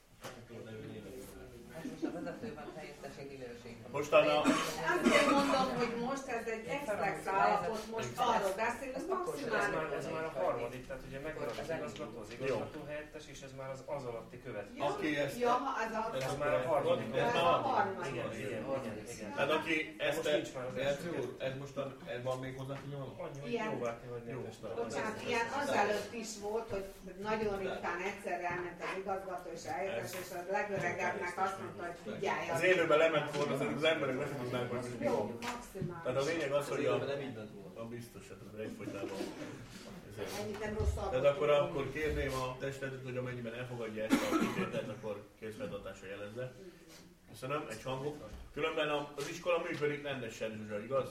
most a vezetőben helyettesi minőség. Mostanra... Azért mondom, hogy most ez egy extra állapot, most arról beszélünk, maximális. Ez már a harmadik, tehát ugye megmarad az igazgató, az igazgató helyettes, és ez már az az alatti következő. Aki ezt... Ja, ez, a, ez már a harmadik. Ez már a harmadik. Igen, igen, igen, igen. Tehát aki ezt... Most nincs már az első. Ez mostan, ez van még hozzá figyelme? Annyi, hogy Ilyen- jóvá kell hagyni a testületet. Bocsánat, ilyen azelőtt is volt, hogy nagyon ritkán egyszerre elment az igazgató és a helyettes, és a legöregebbnek azt mondta, hogy figyelj. Az élőben lement volna, az emberek meg tudnánk, hogy mi Jó, van. maximális. Tehát a lényeg az, hogy a... nem így ment volna. A biztos, hát ez egyfolytában. Ennyit nem rosszabb. Tehát akkor, akkor kérném a testületet, hogy amennyiben elfogadja ezt a kitételt, akkor készfeltartásra jelezze. Köszönöm, egy hangot. Különben az iskola működik rendesen, Zsuzsa, igaz?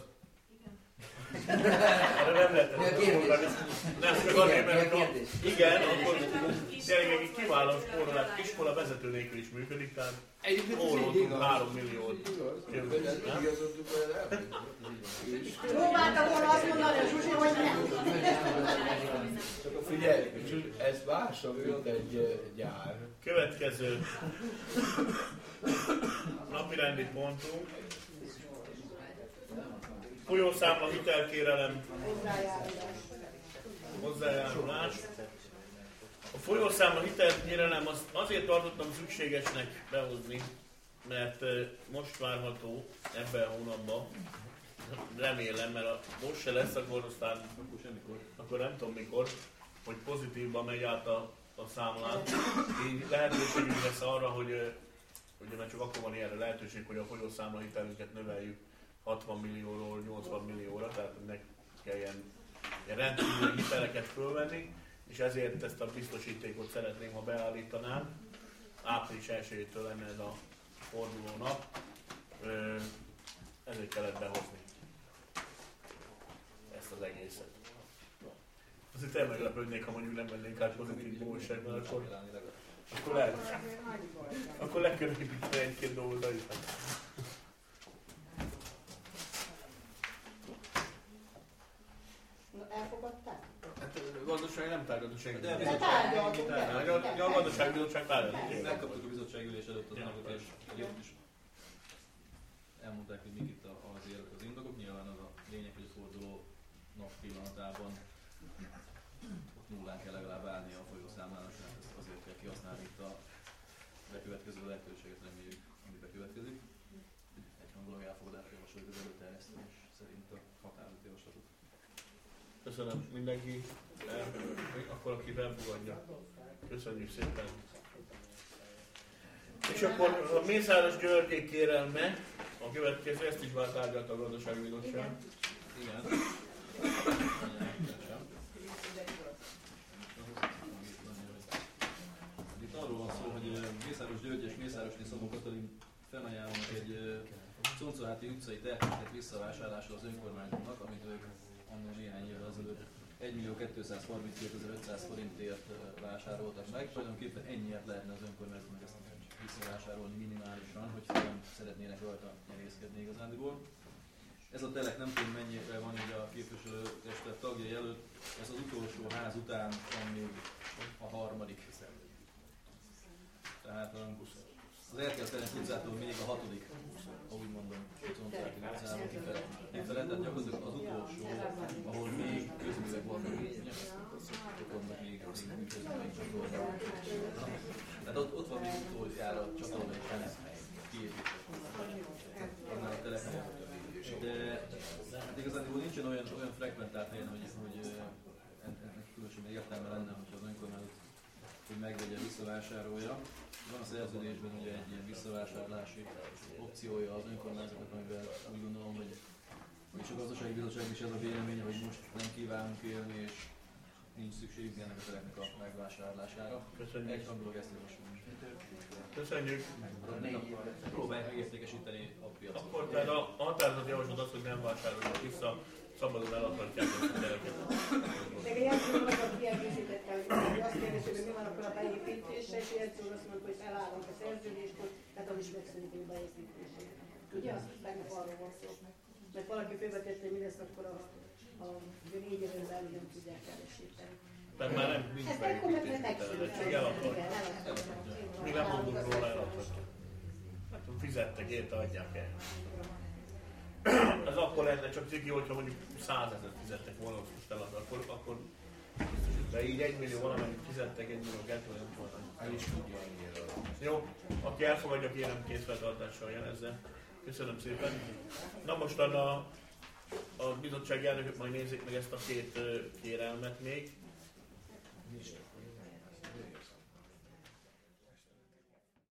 Erre nem lehet mondani. Nem, csak azért, mert ha igen, akkor gyerekek egy kiváló spórolás iskola vezető nélkül is működik, tehát spóroltunk három milliót. Próbáltam volna azt mondani a Zsuzsi, hogy nem. Csak figyelj, ez másabb, mint egy gyár. Következő napirendi pontunk. Folyószámla hitelkérelem hozzájárulás. A folyószámla hitelkérelem az azért tartottam szükségesnek behozni, mert most várható ebben a hónapban, remélem, mert a most se lesz, akkor aztán Akkor semmikor. akkor nem tudom mikor, hogy pozitívban megy át a, a számlát. Így lehetőségünk lesz arra, hogy ugye mert csak akkor van ilyenre lehetőség, hogy a folyószámla hitelünket növeljük hatvan millióról nyolcvan millióra, tehát ne kelljen ilyen rendkívüli hiteleket fölvenni, és ezért ezt a biztosítékot szeretném, ha beállítanám. Április elsejétől lenne ez a forduló nap. Ezért kellett behozni ezt az egészet. Azért el meglepődnék, ha mondjuk nem vennénk át pozitív bóság, mert akkor, akkor lehet. Akkor le kell építeni egy-két dolgot is. Elfogadták? Hát a gazdaság nem tárgyalta senki. De a De bizottság- tárgyaltunk, tárgyaltunk. Ja, a gazdaságbizottság tárgyalta. Megkaptuk a bizottság ülés előtt az anyagot, és ott is elmondták, hogy mik itt az érvek, az indokok. Nyilván az a lényeg, hogy a forduló nap pillanatában ott nullán kell legalább állni a folyószámlának, tehát ezt azért kell kihasználni itt a bekövetkező lehetőséget, reméljük, ami bekövetkezik. Egyhangulag elfogadásra javasoljuk az előterjesztés szerint a határozati javaslatot. Köszönöm mindenki. Akkor aki elfogadja. Köszönjük szépen. És akkor a Mészáros Györgyék kérelme, a következő, ezt is már tárgyalta a Gazdasági Bizottság. Igen. Itt arról van szó, hogy Mészáros György és Mészárosné Szabó Katalin felajánlnak egy Szoncoháti utcai területet visszavásárlásra az önkormányzatnak, amit ők annól néhány évvel azelőtt egymillió kétszázharminckét-ötszáz forintért vásároltak meg. Tulajdonképpen ennyiért lehetne az önkormányzatnak ezt visszavásárolni minimálisan, hogy nem szeretnének rajta nyerészkedni igazándiból. Ez a telek nem tudom mennyire van így a képviselőtestet tagjai előtt, ez az utolsó ház után van még a harmadik. Tehát az Erkel-Ferenc utcától még a hatodik, ha úgy mondom, Szoncoháti utcáról kifele. Tehát gyakorlatilag az utolsó, ahol még közművek vannak, ott vannak még, még közművek csatornák. Tehát ott, ott van még utoljára csatorna és telethely kiépített. Annál a telethely. De hát igazán nincsen olyan, olyan frekventált helyen, hogy, hogy ennek különösen értelme lenne, hogyha az önkormányzat hogy megvegye, visszavásárolja. Van a szerződésben ugye egy ilyen visszavásárlási opciója az önkormányzatnak, amivel úgy gondolom, hogy és a Gazdasági Bizottság is ez a véleménye, hogy most nem kívánunk élni, és nincs szükségünk ennek a teleknek a megvásárlására. Köszönjük. Egy hangulag ezt javaslom. Köszönjük. Próbálják megértékesíteni a piacot. Akkor tehát a határozat javaslat az, hogy nem vásárolnak vissza, szabadon eladhatják ezt a teleket. Meg egy jelzőről meg a kiegészítettel, hogy azt kérdezi, hogy mi van akkor a beépítése, és jelzőről azt mondta, hogy felállunk a szerződéskor, tehát az is megszűnik a beépítése. Ugye azt tegnap arról van szó. Mert valaki félbetette, hogy mindezt akkor a, a négy éven belül nem tudják teljesíteni. Tehát már nem nincs beépítés, csak eladhatják. Mi nem mondunk róla, eladhatják. Hát fizettek, érte, adják el. Ez akkor lenne csak ciki, hogyha mondjuk százezret fizettek volna, hogy most eladnak, akkor, akkor de így egy millió valamennyit fizettek, egy millió kettő, nem volt. El is tudja annyira. Jó, aki elfogadja, kérem készfeltartással jelezze. Köszönöm szépen. Na most a, a bizottság elnökök majd nézzék meg ezt a két kérelmet még.